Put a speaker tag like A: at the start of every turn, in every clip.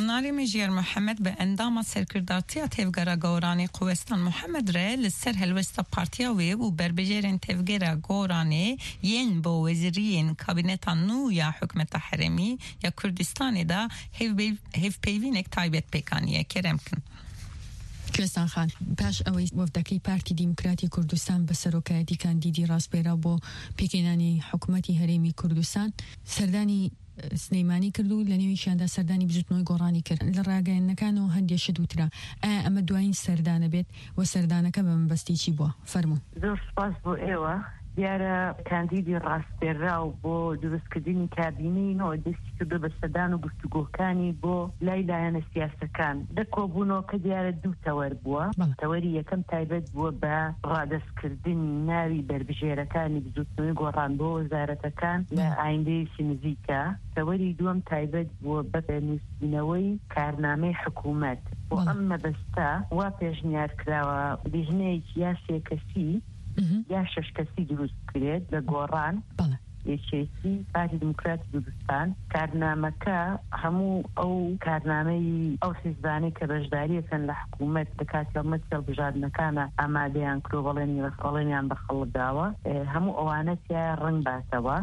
A: ناری مجیر محمد به اندام سرکردارتی تفگرا گورانی قوستان محمد ره لسر هلوستا پارتیا ویب و بربجرین تفگرا گورانی ین با وزیرین کابینتان نو یا حکمت حرمی یا کردستانی دا هیف پیوینک تایبت پیکانیه کرم کن.
B: کوێستان خان پاش ئەوەی وەفدەکەی پارتی دیموکراتی کوردستان بە سەرۆکایەتی کاندیدی ڕاستپێرا بۆ پێکهێنانی حکوومەتی هەرێمی کوردستان سەردانی سلەیمانی کرد و لە نێویشیاندا سەردانی بزوتنەوەی گۆڕانی کرد لە ڕاگەیەنەکانەوە هەندێک دووترا ئایا ئەمە دوایین سەردانە بێت و سەردانەکە بە مەبەستی چی بووە فەرموون.
C: زۆر سپاس بۆ ئێوە دیارە کاندیدی ڕاستپێرا و بۆ دروستکردنی کابینەوە دەستی کردو بە سەردان و گفتوگۆکانی بۆ لای لایەنە سیاسەکان کۆبوونەوە کە دیارە دوو تەوەر بووە. تەوەری یەکەم تایبەت بووە بە ڕادەستکردنی ناوی بربژێرەکانی بزوتنەوەی گۆڕان بۆ وەزارەتەکان لە ئایندەیەکی نزیکە. تەوەری دووەم تایبەت بووە بە نووسینەوەی کارنامەی حکوومەت بۆ ئەم مەبەستە وا پێشنیار کراوە بژنەیەکی یا سێکەسی یا شش کەسی دروست کرێت لە گۆڕان یەکێتی پارتی دیموکراتی کوردستان. کارنامەکە هەموو ئەو کارنامەی ئەو حیزبانەی کە بەشداریەکەن لە حکوومەت لە کاتی هەڵبژاردنەکانە ئامادەیان کرۆ بەڵێنیان بە خەڵکداوە هەموو ئەوانە تیا ڕنگ باتەوە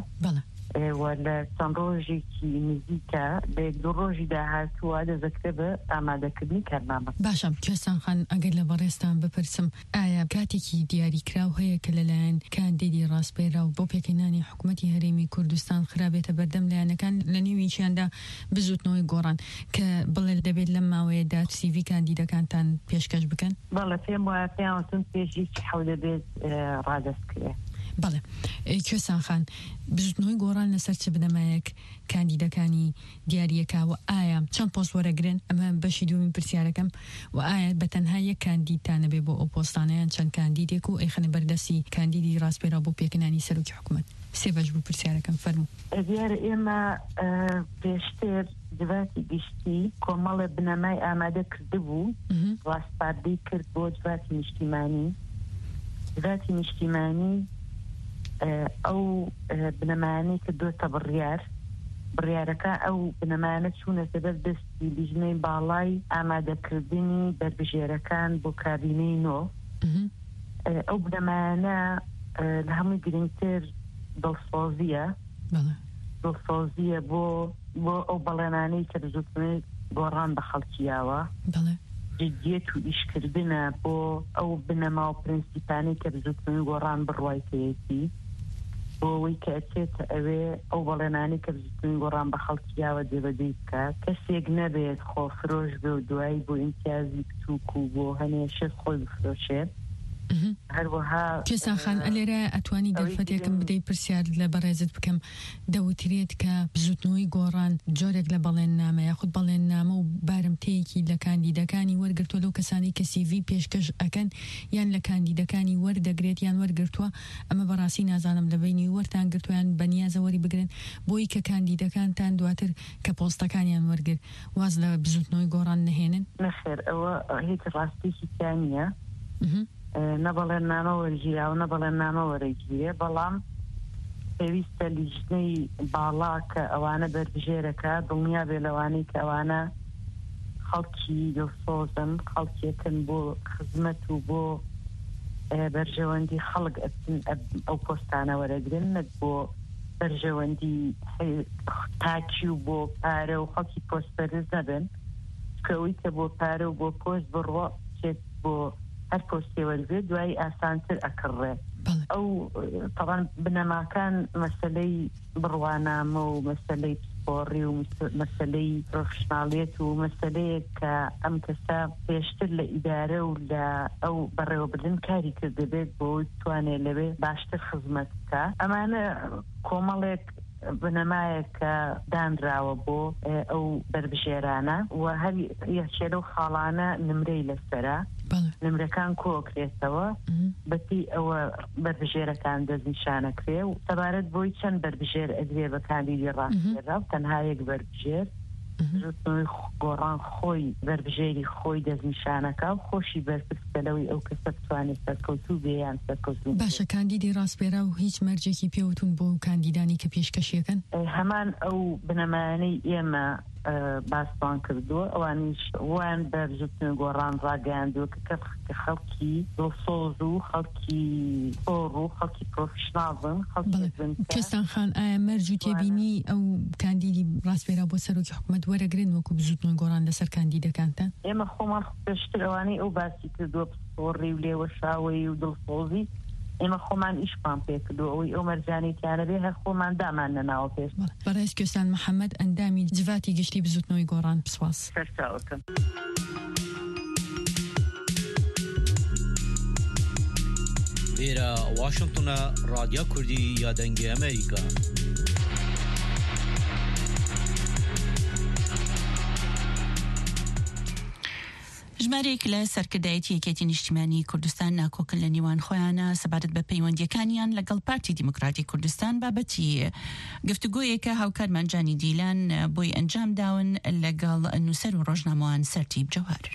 C: لە چەند ڕۆژێکی نزیکە بە یەک دوو ڕۆژی داهاتووە دەزەکرێ بە ئامادەکردنی کارنامە.
B: باشە کوێستان خان ئەگەر لە بەڕێستان بپرسم ئایا کاتێکی دیاریکراو هەیە کە لەلایەن کاندیدی ڕاستپێرا و بۆ پێکهێنانی حکوومەتی هەرێمی کوردستان خرابێتە بەردەم لایەنەکان لە نێویشیاندا بزوتنەوەی گۆڕان کە بڵێ دەبێت لەم ماوەیەدا سیڤی کاندیدەکانتان پێشکەش بکەن؟
C: بەڵێ پێم وایە پێیانوتم پێشێکی حەو دەبێت ڕادەستکرێ.
B: بەڵێ کوێستان خان بزوتنەوەی گۆڕان لەسەر چ بنەمایەک کاندیدەکانی دیاریەکەوە ئایا چەند پۆست وەرەگرن ئەمە بەشی دوومی پرسیارەکەم و ئایا بەتەنها یەک کاندیدتانە بێ بۆ ئەو پۆستانەیان چەند کاندیدێک و ئەیخەنە بەردەستی کاندیدی ڕاستپێرا بۆ پێکهێنانی سەرۆکی حکوومەت سێ بەش بوو پرسیارەکەم فەرموو.
C: دیارە ئێمە پێشتر دواتی گشتی کۆمەڵە بنەمای ئامادە کردبوو ڕاستپاردەی کرد بۆ دواتی نیشتیمانی. دواتی نیشتیمانی ئەو بنەمایانەی کردوتە بڕیارەکە ئەو بنەمایانە چوونەتە بەردەستی لیژنەی باڵای ئامادەکردنی بربژێرەکان بۆ کابینەی نۆ. ئەو بنەمایانە لە هەمووی گرنگتر دڵسۆزیە بۆ ئەو بەڵێنانەی کە بزوتنەوەی گۆڕان بە خەڵکیاوە جدیەت و ئیشکردنە بۆ ئەو بنەما و پرینسیپانەی کە بزوتنەوەی گۆڕان بڕوایتەیەتی بۆەوەی کە ئەچێتە ئەوێ ئەو بەڵێنانی کە بزوتنەوەی گۆڕان بە خەڵکیاوە دێبەدەی بکات کەسێک نەبێت خۆفرۆش بێ و دوایی بۆ ئیمتیازی بچووک و بۆ هەنێشە خۆی بفرۆشێت. هەروەها
B: کوێستان خان ئەلێرە ئەتوانی دەرفەتێکم بدەی پرسیار لە بەڕێزت بکەم دەوترێت کە بزوتنەوەی گۆڕان جۆرێک لە بەڵێننامە یاخود بەڵێننامە و بارمتەیەکی لە کاندیدەکانی وەرگرتووە لەو کەسانی کە سیڤی پێشکەش ئەکەن یان لە کاندیدەکانی وەردەگرێت یان وەرگرتووە ئەمە بەڕاستی نازانم لە بینی وەرتان گرتویان بەنیازە وەری بگرن بۆی کە کاندیدەکانتان دواتر کە پۆستەکانیان وەرگر واز لە بزوتنەوەی گۆڕان نەهێنن؟
C: نەخێر ئەوە هیچ ڕاستیشی تانیە نەبڵێن نامە وەرگیرا و نەبڵێن نامە وەرەگیرێ بەڵام پێویستە لیژنەی باڵا کە ئەوانە بەربژێرەکە دڵنیا بێ لەوانەی کە ئەوانە خەڵکی دڵسۆزن خەڵکێکن بۆ خزمەت و بۆ بەرژەوەندی خەڵک ئەو پۆستانە وەرەگرن نەک بۆ بەرژەوەندی تاکی و بۆ پارە و خەڵکی پۆستپەرست نەبن کەوەی کە بۆ پارە و بۆ پۆست بڕوە چێت بۆ هەر پۆستی وەرگێت دوایی ئاسانتر ئەکڕێ. ئەو طبعا بنەماکان مەسەلەی بڕوانامە و مەسەلەی پسپۆڕی و مەسەلەی پرۆفشناڵیەت و مەسەلەیەک کە ئەم کەسا پێشتر لە ئیدارە و لە ئەو بەڕێوەبردن کاری کردبێت بۆ توانێت لەوێ باشتر خزمەت بکە. ئەمانە کۆمەڵێک بنەمایەکە دانراوە بۆ ئەو بربژێرانە و هەر یەکێ لەو خاڵانە نمرەی لەسەرە نمرەکان کۆکرێتەوە بەتی ئەوە بربژێرەکان دەستنیشانەکرێ و سەبارەت بۆی چەند بربژێر ئەدرێ بە کاندیدی ڕاستپێرا و تەنها یەک بربژێر زوتنەوەی گۆڕان خۆی بربژێری خۆی دەستنیشانەکە و خۆشی بەرپرسەلەوەی ئەو کەسە بتوانێت سەرکەوتوو بێ یان سەرکەوتوو.
B: باشە کاندیدی ڕاستپێرا و هیچ مەرجێکی پێوتون بۆ کاندیدانی کە پێشکەشیەکەن؟
C: هەمان ئەو بنەمایانەی ئێمە باسبان کردووە ئەوانیش وان بەرزتن گۆڕان ڕاگەاندووە کە خەڵکی دڵسۆز و خەڵکی ئۆڕ و خەڵکی پرۆفشناڵن
B: کەستان خان ئایا مەرج و تێبینی ئەو کاندیدی ڕاستپێرا بۆ سەرۆکی حکوومەت وەرەگرن وەکو بزوتنەوەی گۆڕان لەسەر کاندیدەکانتان؟
C: ئێمە خۆمان پێشتر ئەوانەی ئەو باسی کردووە پسۆڕی و لێوە شاوەی و دڵسۆزی ئێمە خۆمان ئیشمان پێکردو ئەوەی ئەو مەرجانێتیانە بێ هەر خۆمان دامان نەناوە پێش
B: بەڕێز کوێستان محەممەد ئەندامی جڤاتی گشتی بزوتنەوەی گۆڕان پسواس
C: سەرچاوەکەم.
D: لێرە واشنگتنە رادیۆ کوردی یادەنگی ئەمریکا.
E: ژمارەیەک لە سەرکردایەتی یەکێتی نیشتیمانی کوردستان ناکۆکن لە نیوان خۆیانە سەبارەت بە پەیوەندیەکانیان لەگەڵ پارتی دیموکراتی کوردستان بابەتی گفتوگۆیەکە هاوکارمان جانی دیلان بۆی ئەنجام داون لەگەڵ نووسەر و ڕۆژنامەوان سەرتیب جەوهر.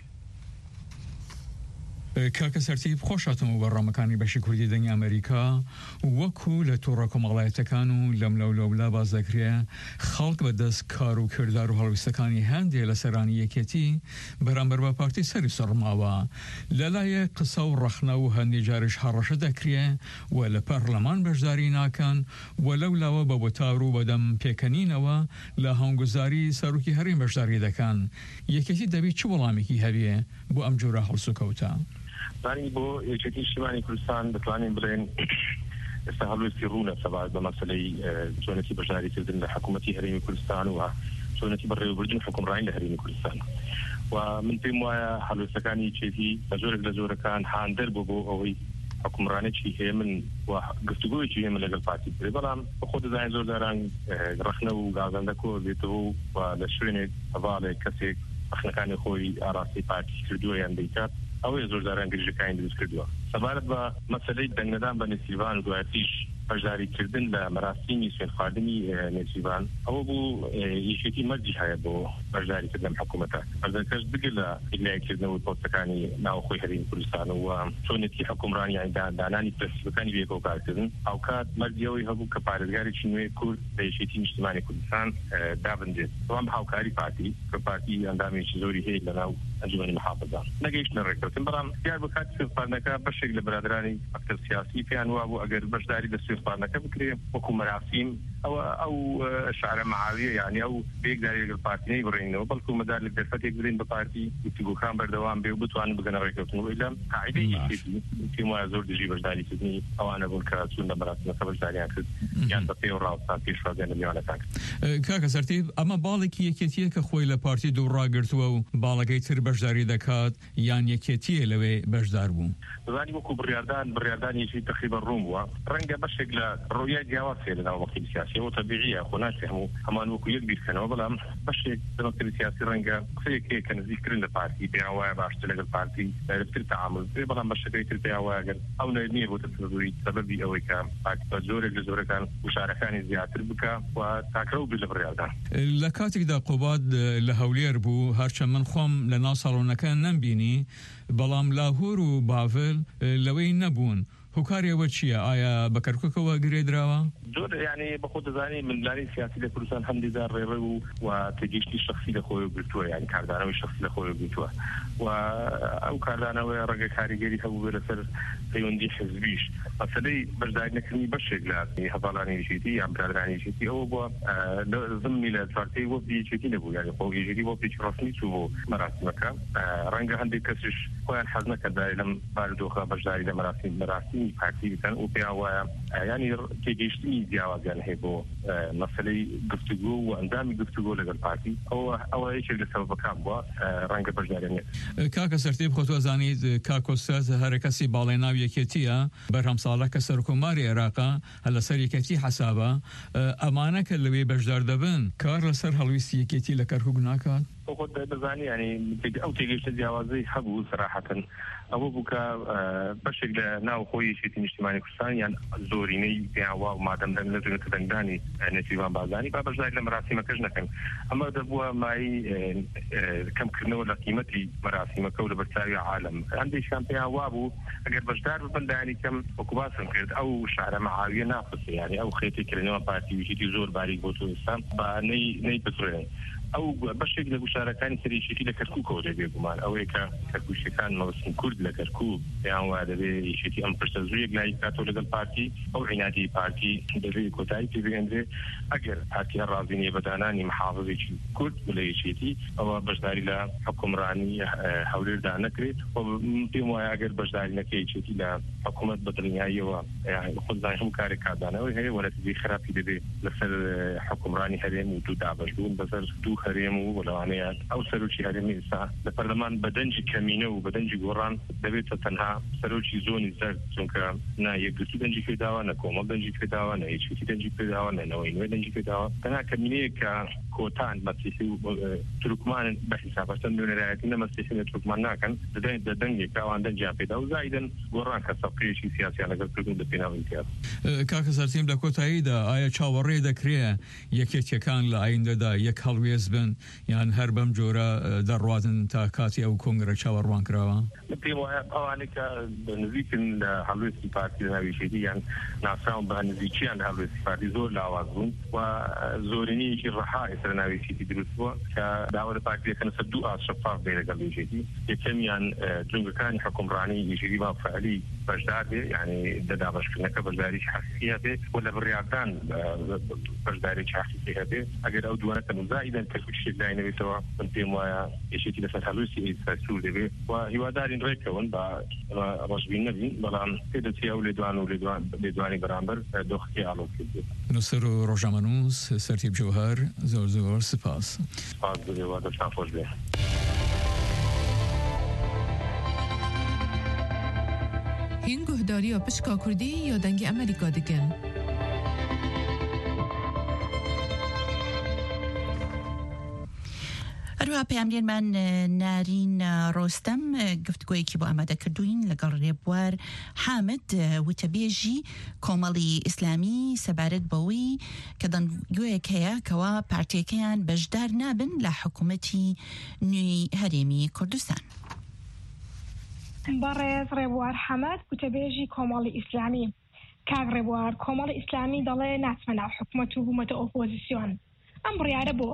F: کاکە سەرتیب خۆشاتم و بەڕامەکانی بەشی کوردی دەنگی ئەمریکا وەکو لە تووڕە کۆمەڵایەتەکان و لەم لەولا باز دەکرێ خەڵک بەدەست کار و کردار و هەڵویستەکانی هەندێک لە سەرانی یەکێتی بەرامبەر بە پارتی سەری سەرماوە لەلایە قسە و ڕەخنە و هەندێک جارش هەڕەشە دەکرێ و لە پەرلەمان بەشداری ناکەن و لەولاوە بە وەتاور و بەدەم پێکەنینەوە لە هەنگوزاری سەرۆکی هەرێم بەشداری دەکەن یەکێتی دەبێت چ وەڵامێکی هەبێ بۆ ئەم جۆرە هەڵسوکەوتە؟
G: زانی بۆ یەکێتی نیشتیمانی کوردستان دەتوانین بڵێن ئێستا هەڵوێستی ڕوونە سەبارەت بە مەسەلەی چۆنەتی بەشداریکردن لە حکوومەتی هەرێمی کوردستان و چۆنەتی بەڕێوەبردن حکومڕانی لە هەرێمی کوردستان و من پێم وایە هەڵوێستەکانی یەکێتی بە زۆرێک لە زۆرەکان هاندەر بۆ ئەوەی حکومڕانێکی هەیە من و گفتوگۆیەکی هەیە من لەگەڵ پارتی بکرێ بەڵام بە خۆ دەزانین زۆر جاران ڕەخنە و گازەندە کۆ بێتەوە و لە شوێنێک هەواڵێک کەسێک ڕەخنەکانی خۆی ئاراستی پارتی کردووە یان دەیکات ئەوەی زۆر جاران گرژەکانی دروست کردووە سەبارەت بە مەسەلەی دەنگنەدان بە نێچیروان و دوایەتیش بەشداریکردن لە مەراسیمی سوێنخواردنی نێچیروان ئەوە بوو یەکێتی مەرجی هەیە بۆ بەشداریکردن حکوومەتە بەردەکەش بگە لە ئیلایەکردنەوەی پۆستەکانی ناوخۆی هەرێمی کوردستان و چۆنێتی حکومڕانی دانانی پرسیبەکانی بێکۆکارکردن ئەو کات مەرجیەوەی هەبوو کە پارێزگارێکی نوێی کورد لە یەکێتی نیشتیمانی کوردستان دابندێت بەڵام بە هاوکاری پارتی کە پارتی ئەندامێکی زۆری هەیە لەناو ئەنجومەنی محافظان نەگەیشتنە ڕێککەوتن بەڵام دیار بە کاتی سوێنخواردنەکە بەشێک لە برادرانی ئەکتەر سیاسی پێیان وا بوو ئەگەر بەشداری لە سوێنخواردنەکە بکرێ وەکو مەراسیم ئەو شعرە مەعاویە یعنی ئەو بێکداری لەگەڵ پارتی نەیبڕێنەوە بەڵکو مەدار لە دەرفەتێک برین بە پارتی گفتوگۆکان بەردەوام بێ و بتوانن بگەنە ڕێککەوتن و ئیلام قاعدەی یەکێتی پێم وایە زۆر دژی بەشداریکردنی ئەوانە بوون کە چوون لە مەراسیمەکە بەشداریان کرد یان بە پێ و ڕاوستان پێشوازیان لە میوانەکان کرد.
F: کاکە سەرتیب ئەمە باڵێکی یەکێتیە کە خۆی لە پارتی دووڕاگرتووە و باڵەکەی تر بەشداری دەکات یان یەکێتیە لەوێ بەشدار بوو؟
G: دەزانی وەکو بڕیاردانێکی تقریبا ڕوون بووە ڕەنگە بەشێک لە ڕۆیای جیاوازێ لە ناو وەقتی سیاسی و تەبیعیە خۆ ناچێ هەمان وەکو یەک بیرکەنەوە بەڵام بەشێک لە وەقتی سیاسی ڕەنگە قسەیەکەیە کە نزیکترن لە پارتی پێیان وایە باشتر لەگەڵ پارتی لەتر تەعامل بکرێ بەڵام بەشەکەی تر پێیان وایە ئەگەر ئەو نییە بۆ تەسەڵی سەبەبی ئەوەی کە پارتی بە زۆرێک لە زۆرەکان وشارەکانی زیاتر بکە و تاکرە و بێ لە بڕیاردان.
F: لە کاتێکدا قوباد لە هەولێر بوو هەرچەند من خۆم لە ناو ساڵۆنەکە نەمبینی بەڵام لاهور و باڤل لەوەی نەبوون هۆکارێەوە چییە؟ ئایا بە کەرکووکەوە گرێدراوە؟
G: زۆر یعنی بە خۆ دەزانی مندلانی سیاسی لە کوردستان هەندێکجار ڕێڕێ و تێگەیشتی شخصی لە خۆی گرتووە یعنی کاردانەوەی شخصی لە خۆی گرتووە و ئەو کاردانەوەی ڕێگە کاریگەری هەبوو بێ لەسەر پەیوەندی حزبیش مەسەلەی بەشداری نەکردنی بەشێک لە هەڤاڵانی یەکێتی یان برادرانی یەکێتی ئەوە بووە زممی لە چوارتەی وەفدی یەکێتی نەبوو یعنی خۆ یەکێتی وەفدێکی ڕەسمی چوو بۆ مەراسیمەکە ڕەنگە هەندێک کەسیش خۆیان حەز نەکردای لەم بارودۆخە بەشداری لە مەراسیمی پارتی بکەن و پێیان وایە ینی تێگەیشتنی جیاوازیان هەیە بۆ مەسەلەی گفتوگۆ و ئەندامی گفتوگۆ لەگەڵ پارتی ئەوە یەکێک لە سەبەبەکان بووە ڕەنگە بەشداریان نێت.
F: کاکە سەرتیب خۆ تۆزانیت کاکۆستاز هەرە کەسی باڵێ ناو یەکێتیە بەرهەم ساڵە کە سەرکۆماری عێراقا هەلەسەر یەکێتی حەسابە ئەمانە کە لەوێ بەشدار دەبن کار لەسەر هەڵویستی یەکێتی لە کەرکووک ناکات؟
G: خۆت دەزانی ینی ئەو تێگەیشتە جیاوازەی هەبوو سەراحەتەن ئەوە بوو کە بەشێک لە ناو خۆی یەکێتی نیشتیمانی کوردستان یان زۆرینەی پێیان وا و مادەم دەنگ نەدوێتە دەنگدانی نێچیروان بازانی با بەشداری لە مەراسیمەکەش نەکەن ئەمە دەبووە مای کەمکردنەوە لە قیمەتی مەراسیمەکە و لە بەرچاوی عالەم هەندێکیان پێیان وا بوو ئەگەر بەشدار ببن دایانی کەم وەکو باسم کرد ئەو شارە مەعاویە ناپسێ یعنی ئەو خێتی کردنەوە پارتی یەکێتی زۆر باریک بۆ ئێستا با نەیپسڕێن ئەو بەشێک لە گوشارەکانی سەرێکیتی لە کەرکووکەوە دەبێ گومان ئەوەیە کە کەرکووشەکان مەوسم کورد لە کەرکوو پێیان وا دەبێ یەکێتی ئەم پرسەزوویەک لای کاتۆ لەگەڵ پارتی ئەو عیناتی پارتی دەبێ کۆتایی پێبێنرێ ئەگەر پارتی ڕازینیە بەدانانی محافظێکی کورد لە یەکێتی ئەوە بەشداری لە حکومڕانی هەولێردا نەکرێت پێم وایە ئەگەر بەشداری نەکەی یەکێتی لە حکوومەت بەدڵنیاییەوە خۆزانانی هەم کارێک کادانەوەی هەیە وەرەتیبی خراپی دەبێ لەسەر حکومڕانی هەرێم و دوو دابەشبوون بەسەر دوو هەرێم و وەلەوانەیە ئەو سەرۆکی هەرێمی ئێستا لە پەرلەمان بەدەنجی کەمینە و بەدەنجی گۆڕان دەبێتە تەنها سەرۆکی زۆنی زەرد چونکە نا یەکگرتوو دەنجی پێداوە نە کۆمەڵ دەنجی پێداوە نە یەکێتی دەنجی پێداوە نە نەوەی نوێ دەنجی پێداوە تەنها کەمینەیە کە کۆتان مەسیحی و تورکمان بە حیسابەتەن نوێنەرایەتی نەمەسیحی لە تورکمان ناکەن دەدەنگێک ئەوان دەنجیان پێدا و زایدن گۆڕان کە سەبقەیەکی سیاسیان لەگەڵ کردن لە پێناوی سیاسی
F: کاکە سەرچین لە کۆتاییدا ئایا چاوەڕێ دەکرێت یەکێتیەکان لە ئایندەدا یەک هەڵوێز بن یان هەر بەم جۆرە دەڕواتن تا کاتی ئەو کۆنگرە چاوەڕوان کراوە
G: پێم وایە ئەوانێک کە نزیکن لە هەڵوێستی پارتی لە ناویشێتی یان ناسراون بە نزیکیان لە هەڵوێستی پارتی زۆر لاواز بوون و زۆرینەیەکی ڕەها ئێستا ناویشێتی دروست بووە کە داوا لە پارتی دەکەن سەر دوو ئاست شەفاف بێ لەگەڵ یەکێتی یەکەمیان جونگەکانی حکومڕانی یەکێتی با فعلی بەشدار بێ یعنی دەدابەشکردنەکە بەشداریی حەقیقی هەبێ و لە بڕیاردان بەشدارێکی حەقیقی هەبێ ئەگەر ئەو دوانەکە زائیدەن کەرکووچێک داینەوێتەوە من پێم وایە یەکێتی لەسەر هەڵوێستی ئێستا سوور دەبێ و هیوادارین ڕێکەون بە ڕەشبین نەبین بەڵام پێدەچێ ئەو لێدوان و لێدوانی بەرامبەر دۆخەکەی ئاڵۆکرد بێت
F: نووسەر و ڕۆژنامەنووس سەرتیب جەوهەر زۆر زۆر سپاس
G: سپاس بێ و دەستان خۆش بێ
H: هین گوهداری و پشکا کردی یا دنگی امریکا دکن
E: هەروە پەیامگەرمان نارین ڕۆستەم گفتگۆیەکی بۆ ئامادە کردوین لەگەڵ ڕێبوار حامد وتەبێژی کۆمەڵی ئیسلامی سەبارەت بەوەی کە دەنگوەیەک هەیە کەوا پارتیەکەیان بەشدار نابن لە حکوومەتی نوێی هەرێمی کوردستان.
I: بەڕێز ڕێبوار حەمەد وتەبێژی کۆمەڵی ئیسلامی کاک ڕێبوار کۆمەڵی ئیسلامی دەڵێ ناچمە ناو حکوومەت و حکوومەتە ئۆپۆزیسیۆن ئەم بڕیارە بۆ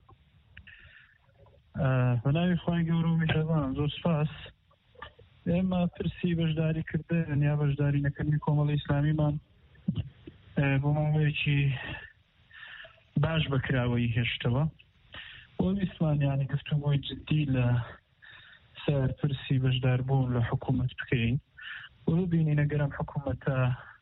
J: بەناوی خۆی گەورە و میهرەبان زۆر سپاس ئێمە پرسی بەشداریکردن یا بەشداری نەکردنی کۆمەڵی ئیسلامیمان بۆ ماوەیەکی باش بەکراوەی هێشتەوە بۆ ویستمانیانی گفتوگۆی جددی لە سەر پرسی بەشداربوون لە حکوومەت بکەین و ببینین ئەگەرم حکوومەتە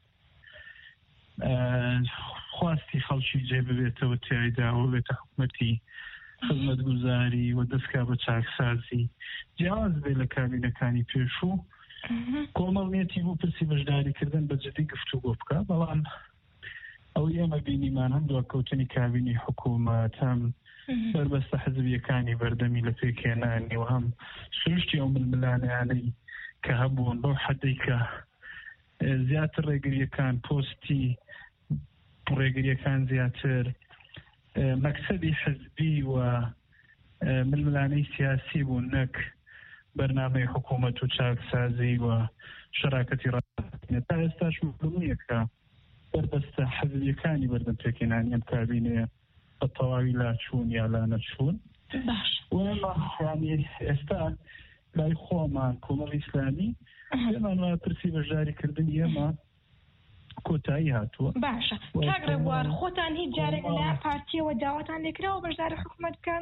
J: خواستی خەڵکی جێ ببێتەوە تیایدا و بێتە حکوومەتی خزمەتگوزاری و دەستکا بە چاکسازی جیاواز بێ لە کابینەکانی پێشوو کۆمەڵنیەتی بوو پرسی بەشداریکردن بە جددی گفتوگۆ بکە بەڵام ئەو ئێمە بینیمان هەم دووەکەوتنی کابینی حکوومەت هەم بربەستە حزبیەکانی بەردەمی لە پێکێنانی و هەم سروشتی ئەو ململانیانەی کە هەبوون بەو حەدەی کە زیاتر ڕێگریەکان پۆستی ڕێگریەکان زیاتر مەکسەدی حزبی و ململانەی سیاسی بوون نەک بەرنامەی حکوومەت و چاکسازی و شەراکەتی ڕاستینە تا ئێستاش مڵمویە کە بربەستە حزبیەکانی بەردەم پێکێنانی ئەم کابینەیە بە تەواوی لاچوون یا لا نەچوون و ئێمە یعنی ئێستا لای خۆمان کۆمەڵی ئیسلامی ئێمان وایە پرسی بەشداریکردنی ئێمە کۆتایی هاتووە
I: باشە کاک ڕێبوار خۆتان هیچ جارێک لە پارتیەوە داواتان لێکراوە بەشداری حکوومەت بکەن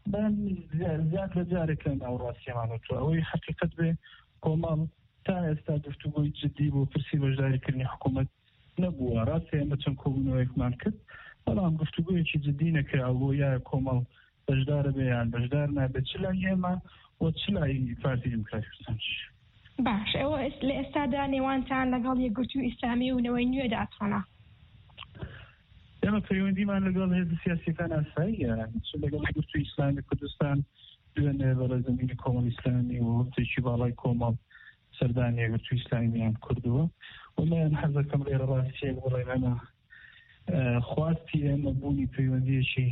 J: زیاد لە جارێک لە ناوڕاستیمانەوە ئەوەی حقیقەت بێ کۆمەڵ تا ئێستا گفتوگۆی جددی بۆ پرسی بەشداریکردنی حکوومەت نەبووە ڕاستی ئێمە چەند کۆبوونەوەیەکمان کرد بەڵام گفتوگۆیەکی جددی نەکراوە بۆ یایە کۆمەڵ بەشدارە بێ یان بەشدار نابێت چ لای ئێمە و چ لای پارتی دموکراتی کوردستانیش
I: باش ئەوە لە ئێستادا نێوانتان لەگەڵ یەکگرتووی ئیسلامی و نەوەی نوێدا ئەچۆنە
J: ئێمە پەیوەندیمان لەگەڵ هێزە سیاسیەکان ئاساییە لەگەڵ یەکگرتووی ئیسلامی کوردستان دوێنێ بەڕێزەمینی کۆمەڵ ئیسلامی و هەفتێکی باڵای کۆمەڵ سەردانی یەکگرتووی ئیسلامیان کردووە ومەیان حەزەکەم لێرە ڕاستیەک بڵێن ئەمە خواستی ئێمە بوونی پەیوەندیەکی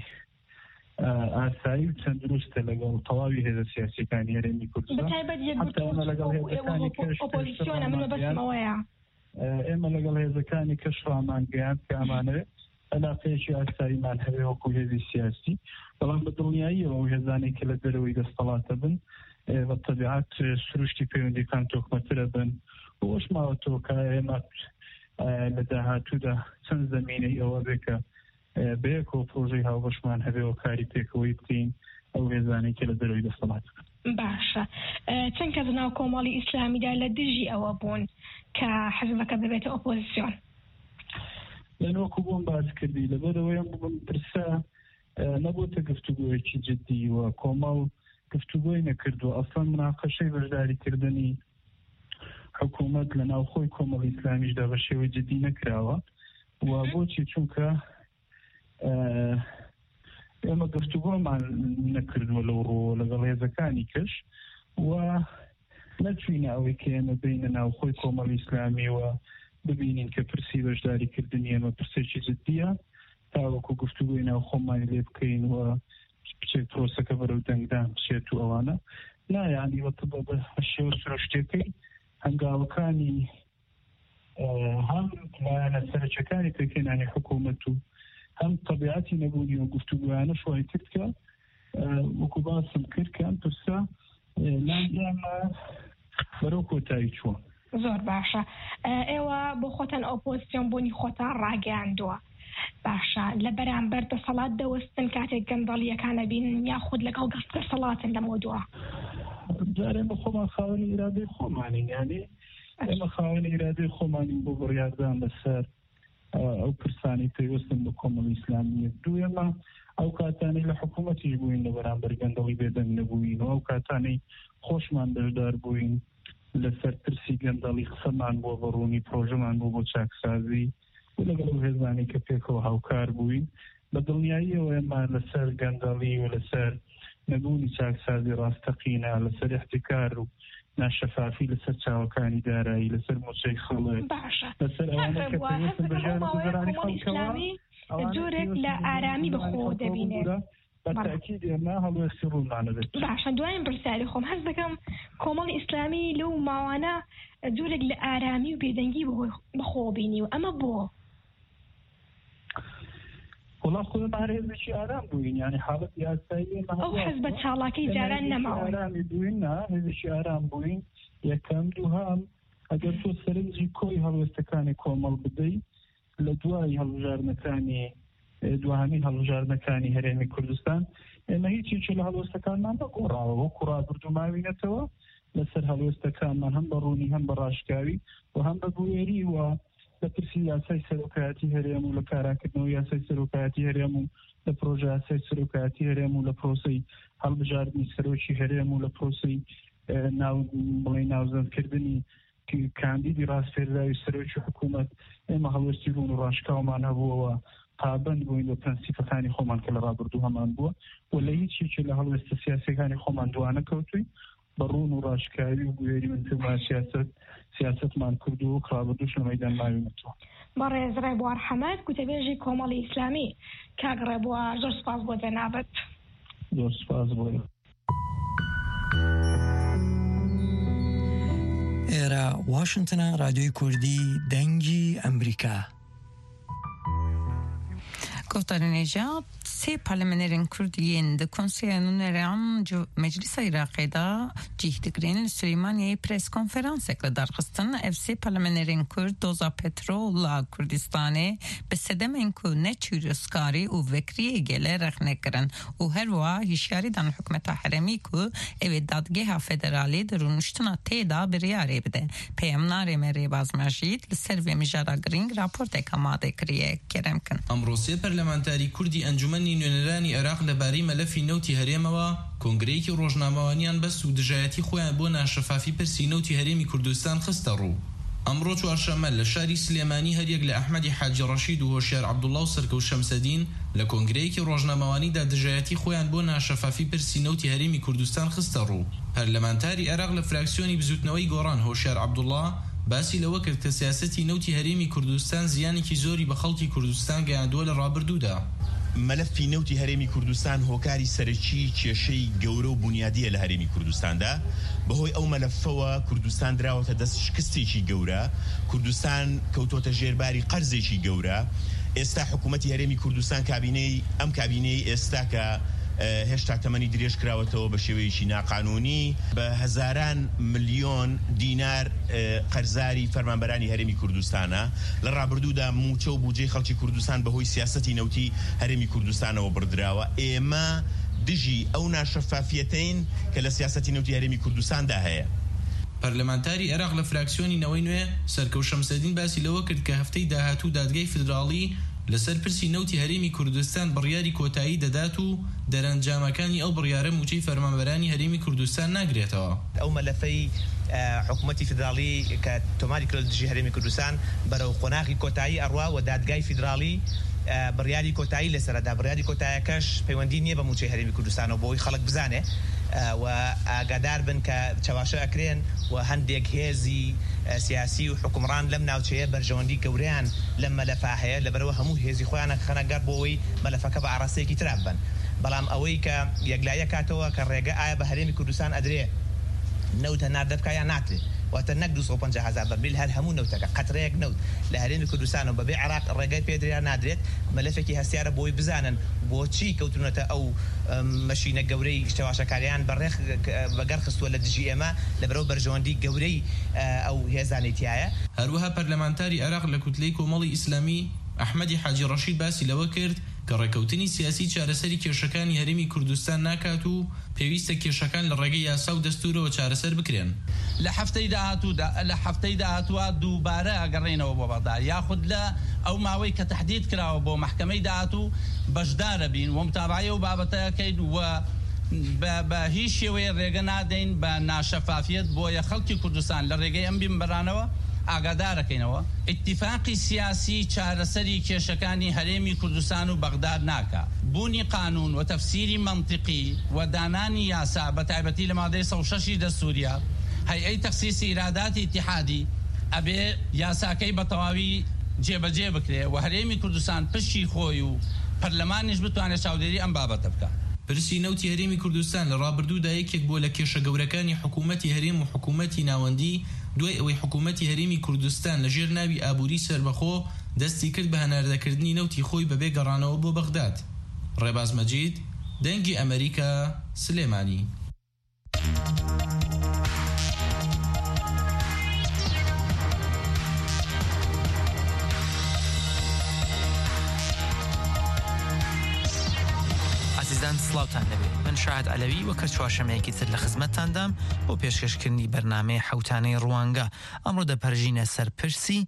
J: ئاسایی و چەند دروستە لەگەڵ تەواوی هێزە سیاسیەکانی هەرێمی کوردستان ئێمە لەگەڵ هێزەکانی کەش ڕامان گەیاند کە ئەمانەوێت علاقەیەکی ئاساییمان هەبێ وەکو هێزی سیاسی بەڵام بە دڵنیاییەوە ئەو هێزانێک کە لە دەرەوەی دەسەڵاتە بن بە تەبیعەت سروشتی پەیوەندیەکان تۆکمەترە بن بۆش ماوەتەوە کە ئێمە لە داهاتوودا چەند زەمینەی ئەوە بێ کە بەیەکەوە پرۆژەی هاوبەشمان هەبێەوە کاری پێکەوەی بکەین ئەو هێزانێک کە لە دەرەوەی دەسەڵات بن.
I: باشە چەند کەس ناو کۆمەڵی ئیسلامیدا لە دژی ئەوە بوون کە حزبەکە ببێتە ئۆپۆزیسیۆن
J: لەنوەکو بۆم باس کردی لەبەرەوەیان بم پرسە نەبووتە گفتوگۆیەکی جددی و کۆمەڵ گفتوگۆی نەکردووە ئەسڵان مناقەشەی بەشداریکردنی حکوومەت لە ناوخۆی کۆمەڵی ئیسلامیشدا بە شێوەی جددی نەکراوە و بۆچی چونکە ئێمە گفتوگۆمان نەکردووە لەو ڕۆ لەگەڵ هێزەکانی کەش و نەچوینە ئەوەی کە ئێمە بینە ناوخۆی کۆمەڵی ئیسلامیەوە ببینین کە پرسی بەشداریکردنی ئێمە پرسێکی جددیە تاوەکو گفتوگۆی ناوخۆمانی لێ بکەین و بچێت پرۆسەکە بەرەو دەنگدان بچێت و ئەوانە نایانی وەتە بە شێوە سرۆشتەکەی هەنگاوەکانی هەم لایەنە سەرچەکانی پێکێنانی حکوومەت و هەم تەبیعەتی نەبوونی و گفتوگویانە شوای کرد کە وەکو باسم کرد کە ئەم پرسە ئێمە بەرەو کۆتایی چووە.
I: زۆر باشە ئێوە بۆ خۆتان ئۆپۆزیسیۆن بوونی خۆتان ڕاگەیاندووە باشە لە بەرامبەر دەسەڵات دەوەستن کاتێک گەندەڵیەکانە بینن یاخود لەگەڵ دەسەڵاتن لەمە دووە
J: جارێ بە خۆمان خاوەنی ئیرادەی خۆمانین یانێ ئێمە خاوەنی ئیرادەی خۆمانین بۆ بڕیاردان لەسەر ئەو پرسانی پێوەستن بە کۆمەڵی ئیسلامیە دووەمە ئەو کاتانەی لە حکوومەتیش بووین لە بەرامبەر گەندەڵی بێدەنگ نەبووین و ئەو کاتانەی خۆشمان بەشدار بووین لەسەر پرسی گەندەڵی قسەمان بۆ بەڕوونی پرۆژەمان بوو بۆ چاکسازی و لەگەڵ ئەو هێزانەی کە پێکەوە هاوکار بووین بە دڵنیاییەوە ئێمە لەسەر گەندەڵی و لەسەر نەبوونی چاکسازی ڕاستەقینە لەسەر احتیکار و ناشەفافی لەسەر چاوەکانی دارایی لەسەر موچەی خەڵک لەسەر ئەوانە کە پێویستن بە ژیانی گوزەرانی خەڵکەوە
I: جۆرێک لە ئارامی بەخۆ دەبینێت
J: بەتاکید ئێمە هەڵوێستی ڕوونمانە دێت.
I: باشە دوایین پرسیاری خۆم هەست دەکەم کۆمەڵی ئیسلامی لەو ماوانە جۆرێک لە ئارامی و بێدەنگی بەخۆ بینی و ئەمە بۆ
J: وڵا خۆمان هێزێکی ئارام بووین یعنی حاڵەت یاسایی
I: ئەو حەزبە چاڵاکەی جاران نەماوە
J: ئارامی بووین هێزێکی ئارام بووین یەکەم دووهام ئەگەر تۆ سەرنجی کۆی هەڵوێستەکانی کۆمەڵ بدەیت لە دوای هەڵبژاردنەکانی دوهامین هەڵبژاردنەکانی هەرێمی کوردستان ئێمە هیچی لە هەڵوێستەکانمان نەگۆڕاوە وەکو ڕابردووماوینەتەوە لەسەر هەڵوێستەکانمان هەم بە ڕوونی هەم بە ڕاشکاوی و هەم بە بوێری و لە پرسی یاسای سەرۆکایەتی هەرێم و لە کاراکردنەوە یاسای سەرۆکایەتی هەرێم و لە پرۆژە یاسای سەرۆکایەتی هەرێم و لە پرۆسەی هەڵبژاردننی سەرۆکی هەرێم و لە پرۆسەی بڵێ ناوزەندکردنی کاندیدی ڕاستپێدراوی سەرۆکی حکوومەت ئێمە هەڵوێستی بوون و ڕاشکاومان هەبووەوە پابند بووین بە پرەنسیپەکانی خۆمان کە لە ڕابردوو هەمان بووە و لە هیچێکی لە هەڵوێستە سیاسیەکانی خۆمان دوانە کەوتوین بە ڕوون و ڕاشکاوی و گوێری منتما سیاستمان کردو و ڕابردووش لە مەیدان ماوینەتەوە.
I: بەڕێز ڕێبوار حەمەد گوتەبێژی کۆمەڵی ئیسلامی کاک ڕێبوار زۆر سپاس بۆ جەنابەت.
J: زۆر سپاس بۆ
K: ئێرە واشنتنە رادیۆی کوردی دەنگی ئەمریکا.
A: گفتارنێژە سێ پارلمانێرên Kurdiyên di Konseya Nûnerên Meclisa Iraqê da cih dikirin li Silêmaniyê preskonferansek li darxistin ev sê parlemenêrên Kurd doza petrola Kurdistanê bi sedemên ku ne çîrozkarî û vekiriyê gele rexne kirin û her wiha hişyarî dan hikûmeta herêmî ku ev ê dadgeha federalî di rûniştina tê da biryarê bide. Peyamnarê me Rêbaz Mejîd li ser vê mijara giring raportek amade kiriye kerem kin.
L: ئەمڕۆ پەرلەمانتاری کوردی ئەنجومەنی نوێنەرانی عێراق لەبارەی مەلەفی نەوتی هەرێمەوە کۆنگرەیەکی ڕۆژنامەوانیان بەست و دژایەتی خۆیان بۆ ناشەفافی پرسی نەوتی هەرێمی کوردستان خستە ڕوو. ئەمڕۆ چوارشەممە لە شاری سلێمانی هەریەک لە ئەحمەدی حاجی ڕەشید و هۆشیار عەبدوڵڵا و سەرکەوت شەمسەدین لە کۆنگرەیەکی ڕۆژنامەوانیدا دژایەتی خۆیان بۆ ناشەفافی پرسی نەوتی هەرێمی کوردستان خستە ڕوو. پەرلەمانتاری عێراق لە فراکسیۆنی بزوتنەوەی گۆڕان هۆشیار عەبدوڵڵا باسی لەوە کرد کە سیاسەتی نەوتی هەرێمی کوردستان زیانێکی زۆری بە خەڵکی کوردستان گەیاندووە لە ڕابردوودا.
M: مەلەفی نەوتی هەرێمی کوردستان هۆکاری سەرەکی کێشەی گەورە و بنیادیە لە هەرێمی کوردستاندا. بەهۆی ئەو مەلەفەوە کوردستان دراوەتە دەست شکستێکی گەورە، کوردستان کەوتۆتە ژێرباری قەرزێکی گەورە، ئێستا حکوومەتی هەرێمی کوردستان کابینەی ئێستا کە هێشتا تەمەنی درێژ کراوەتەوە بە شێوەیەکی ناقانونی بە هەزاران ملیۆن دینار قەرزاری فەرمانبەرانی هەرێمی کوردستانە لە ڕابردوودا موچە و بودجەی خەڵکی کوردستان بەهۆی سیاسەتی نەوتی هەرێمی کوردستانەوە بڕدراوە. ئێمە دژی ئەو ناشەفافیەتەین کە لە سیاسەتی نەوتی هەرێمی کوردستاندا هەیە.
L: پەرلەمانتاری عێراق لە فراکسیۆنی نەوەی نوێ سەرکەوت شەمسەدین باسی لەوە کرد کە هەفتەی داهاتوو دادگای فیدراڵی لەسەر پرسی نەوتی هەرێمی کوردستان بڕیاری کۆتایی دەدات و دەرەنجامەکانی ئەو بڕیارە موچەی فەرمانبەرانی هەرێمی کوردستان ناگرێتەوە.
N: ئەو مەلەفەی حکوومەتی فیدراڵی کە تۆماری کرد دژی هەرێمی کوردستان بەرەو قۆناغی کۆتایی ئەڕوا و دادگای فیدراڵی بڕیاری کۆتایی لەسەردا. بڕیاری کۆتاییەکەش پەیوەندی نییە بە موچەی هەرێمی کوردستانەوە بۆی خەڵک بزانێ و ئاگادار بن کە چاواشە ئەکرێن و هەندێک هێزی سیاسی و حکومڕان لەم ناوچەیە بەرژەوەندی گەورەیان لەم مەلەفە هەیە لەبەرەوە هەموو هێزی خۆیانە خەنەگەر بۆەوەی مەلەفەکە بە ئاڕاستەیەکی تراب بن. بەڵام ئەوەی کە یەکلایە کاتەوە کە ڕێگە ئایا بە هەرێمی کوردستان ئەدرێ نەوتە ناردەبکە یان ناترێ واتە نەک 250,000 بەرمیل هەر هەموو نەوتەکە قەترەیەک نەوت لە هەرێمی کوردستانەوە بەبێ عێراق ڕێگای پێدرێ نادرێت. مەلەفێکی هەستیارە بۆی بزانن بۆچی کەوتونەتە ئەو مەشینە گەورەی شتەواشەکاریان بەگەر خستووە لە دژی ئێمە لەبەرەوە بەرژەوەندی گەورەی ئەو هێزانێتیایە.
L: هەروەها پەرلەمانتاری عێراق لە کوتلەی کۆمەڵی ئیسلامی ئەحمەدی حاجی ڕەشید باسی لەوە کرد کە ڕێکەوتنی سیاسی چارەسەری کێشەکانی هەرێمی کوردستان ناکات و پێویستە کێشەکان لە ڕێگەی یاسا و دەستورەوە چارەسەر بکرێن.
O: لە هەفتەی داهاتووە دووبارە ئەگەڕێنەوە بۆ بەغداد یاخود لە ئەو ماوەی کە تەحدید کراوە بۆ محکەمەی داهاتوو بەشدارە بین و متابعەیە و بابەتەکەین و بە هیچ شێوەیە ڕێگە نادەین بە ناشەفافیت بۆیە خەڵکی کوردستان لە ڕێگەی ئەم بینبەرانەوە ئاگادارەکەینەوە اتفاقی سیاسی چارەسەری کێشەکانی هەرێمی کوردستان و بەغداد ناکە. بوونی قانون و تەفسیری منطقی و دانانی یاسا بە تایبەتی لە مادەی 106 دەستوریە هەیئەی تەخسیسی ئیراداتی ئیتیحادی ئەبێ یاساکەی بە تەواوی جێبەجێ بکرێ و هەرێمی کوردستان پشتی خۆی و پەرلەمانیش بتوانێت چاودێری ئەم بابەتە بکە.
L: پرسی نەوتی هەرێمی کوردستان لە ڕابردوودا یەکێک بۆ لە کێشە گەورەکانی حکوومەتی هەرێم و حکوومەتی ناوەندی دوای ئەوەی حکوومەتی هەرێمی کوردستان لە ژێر ناوی ئابووری سەربەخۆ دەستی کرد بە هەناردەکردنی نەوتی خۆی بەبێ گەڕانەوە بۆ بەغداد. ڕێباز مەجید، دەنگی ئەمریکا، سلێمانی.
P: سلااوان دەبێت من شاهد ئەلەوی وەکە چوارشەمەیەکی تر لە خزمەتتاندام بۆ پێشکەشکردنی بەرنامەی حوتانەی ڕوانگە ئەمڕۆ دەپەرژینە سەر پرسی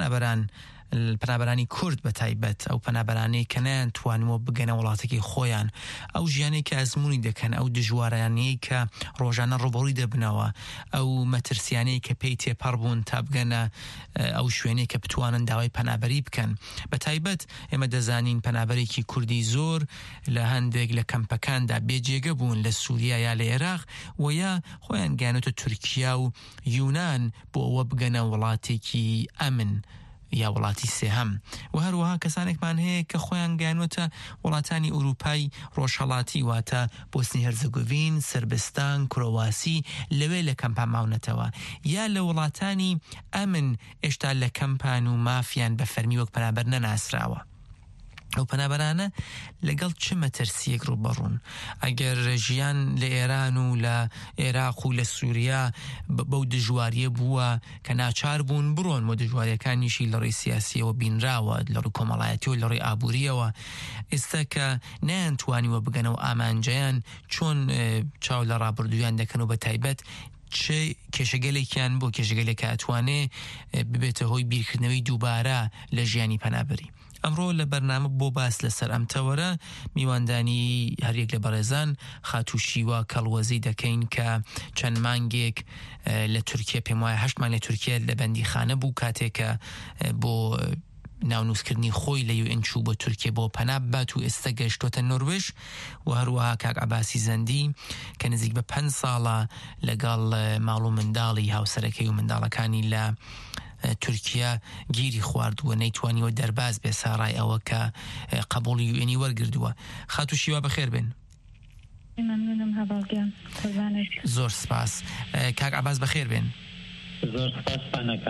P: پەنابەرانی کورد بە تایبەت ئەو پەنابەرانەی کە نەیانتوانەوە بگەنە وڵاتێکی خۆیان ئەو ژیانەی کە ئەزموونی دەکەن ئەو دژوارانەی کە ڕۆژانە ڕوبەڕووی دەبنەوە ئەو مەترسیانەی کە پێی تێپەڕ بوون تا بگەنە ئەو شوێنەی کە بتوانن داوای پەنابەری بکەن. بە تایبەت ئێمە دەزانین پەنابەرێکی کوردی زۆر لە هەندێک لە کەمپەکاندا بێجێگە بوون لە سووریا یا لە عێراق و یا خۆیان گیانێتە تورکیا و یونان بۆ ئەوە بگەنە وڵاتێکی ئەمن یا وڵاتی سێهەم و هەروەها کەسانێکمان هەیە کە خۆیان گیانوتە وڵاتانی ئوروپای ڕۆژهەڵاتی واتە بۆسنی هەرزەگۆڤین، سربستان، کرۆواسی لەوێ لە کەمپا ماونەتەوە یا لە وڵاتانی ئەمن ئێشتا لە کەمپان و مافیان بە فەرمی وەک پەنابەر نەناسراوە. ئەو پەنابەرانە لەگەڵ چ مەترسیەک ڕوبەڕوون؟ ئەگەر ژیان لە ئێران و لە عێراق و لە سووریا بەو دژواریە بووە کە ناچار بوون بڕۆن بۆ دژواریەکانیشی لە ڕێی سیاسیەوە بینراوە لە ڕووی کۆمەڵایەتی و لە ڕێی ئابووریەوە ئێستا کە نەیانتوانیوە بگەنەوە ئامانجەیان چۆن چاو لە ڕابردوویان دەکەن و بە تایبەت چه کێشەگەلێکیان بۆ کێشەگەلێک ئەتوانێ ببێتە هۆی بیرکردنەوەی دووبارە لە ژیانی پەنابەری. ئەمڕۆ لە بەرنامە بۆ باس لەسەر ئەم تەوەرە میواندانی هەریەک لە بەڕێزان خاتوشیوە کەڵوەزی دەکەین کە چەند مانگێک لە تورکیا پێم وایە 8 مانگ لە تورکیا لە بەندیخانە بوو کاتێکە بۆ ناونووسکردنی خۆی لە UN چوو بۆ تورکیا بۆ پەنا بات و ئێستا گەیشتۆتە نۆروێژ و هەروەها کاک عەباسی زەندی کە نزیک بە 5 ساڵە لەگەڵ ماڵ و منداڵی هاوسەرەکەی و منداڵەکانی لە تورکیا گیری خواردووە نەیتوانیوە دەرباز بێ ساڕای ئەوە کە قبوڵی UN وەرگردووە. خاتوشیوە بەخێر بن.
Q: ممنونم هەواڵگیان
P: زۆر سپاس. کاک عەباس بەخێر بن.
Q: زۆر سپاس پانەکەم.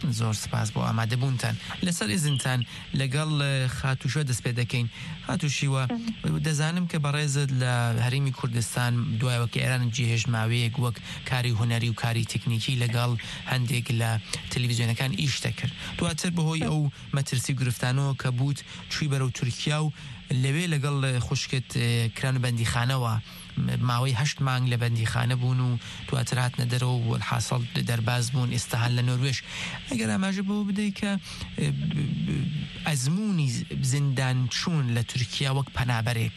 P: زۆر سپاس بۆ ئامادەبوونتان لەسەر ئیزنتان لەگەڵ خاتوشە دەست پێ دەکەین خاتوشیوە دەزانم کە بەڕێزت لە هەرێمی کوردستان دوایەوە کە ئێران جێهێشت ماوەیەک وەک کاری هونەری و کاری تکنیکی لەگەڵ هەندێک لە تەلەڤیزیۆنەکان ئیش دەکرد دواتر بەهۆی ئەو مەترسی و گرفتانەوە کە بوت چووی بەرەو تورکیا و لەوێ لەگەڵ خوشکت کران بەندیخانەوە ماوەی 8 مانگ لە بەندیخانە بوون و دواتر هاتنە دەرەوە و حاصل دەرباز بوون ئێستا هەن لە نۆروێژ ئەگەر ئاماژە بۆ بدەیت کە ئەزموونی زیندان چوون لە تورکیا وەک پەنابەرێک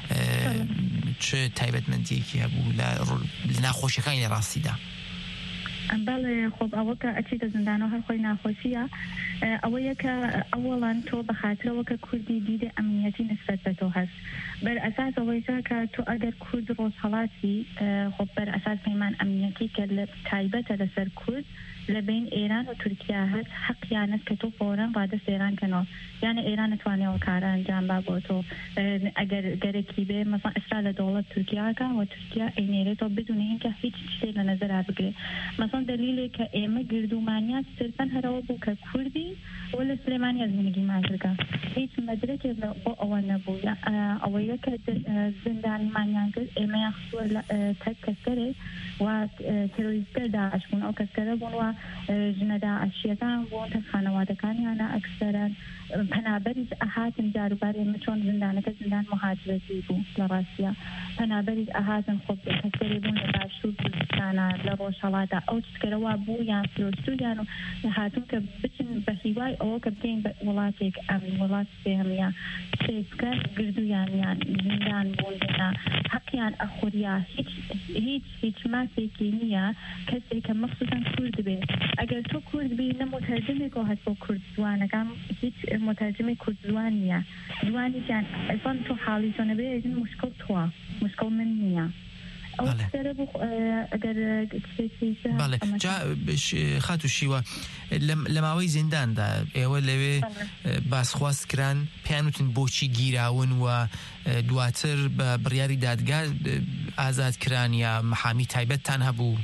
P: چ تایبەتمەندیەکی هەبوو لە ناخۆشیەکانی لە ڕاستیدا
Q: بەڵێ خۆب ئەوە کە ئەچیتە زیندانەوە هەر خۆی ناخۆشیە ئەوەیە کە ئەوەڵان تۆ بە خاترەوە کە کوردی دیدە ئەمنیەتی نسبەت بە تۆ هەست بەر ئەساس ئەوەیە کە تۆ ئەگەر کورد ڕۆژهەڵاتی خۆب بەر ئەساس پەیمان ئەمنیەتی کە لە تایبەتە لەسەر کورد لە بین ئێران و تورکیا هەست حەقیانت کە تۆ فۆرەن ڕادەست ئێران کەنەوە یانە ئێران نتوانێەوە کارە ئەنجام با بۆ تۆ ئەگەر گەرەکی بێ مەسڵ ئێستا لە دەوڵەت تورکیاکە و تورکیا ئەینێرێتەوە بدون هینکە هیچ شتێک لە نەزەرا بگرێ مەسڵ دلیلێک کە ئێمە گردومانیات سرفەن هەرەوە بوو کە کوردی وە لە سلێمانیا زندگیمان کردە هیچ مەدرکێک بۆ ئەوە نەبوو ئەوەیە کە زندانیمانیان کرد ئێمە یاخسووە تەک کەسەرێک و تێرۆریستەر داعش بوون ئەو کەسەرە بوون و ژنە داعشیەکان بوون تە خانەوادەکانیانە ئەکسەرەن پەنابەریش ئەهاتن جاروبار ئێمە چۆن زندانەکە زندان مهاجرەتی بوو لە ڕاستیە پەنابەریش ئەهاتن خۆ کەسەری بوون لە باشوور کوردستانە لە ڕۆژهەڵاتە ئەو چکەرەوە بوو یان فرۆستوریان و هاتون کە بچن بە هیوای ئەوە کە بگەین بە وڵاتێک ئەمن وڵات سێهەمیە سێکە گردویانیان زندان بوون لێنا حەقیان ئەخوریا هیچ ماسێکی نییە کەسێک کە مەخصوصاً کورد بێ ئەگەر تۆ کورد بی نە متەرجمێکەوە هەست بۆ کورد زوانەکان هیچ متەرجمێک کورد زوان نییە زوانیان ئەسڵان تۆ حاڵی تۆ نەبێ ئەژن مشکل تۆوە مشکل من نییە
P: خاتوشیوە لە ماوەی زینداندا ئێوە لەوێ باسخواست کران پێیانوتن بۆچی گیراون و دواتر بە بڕیاری دادگا ئازاد کران یا محامی تایبەتتان هەبوو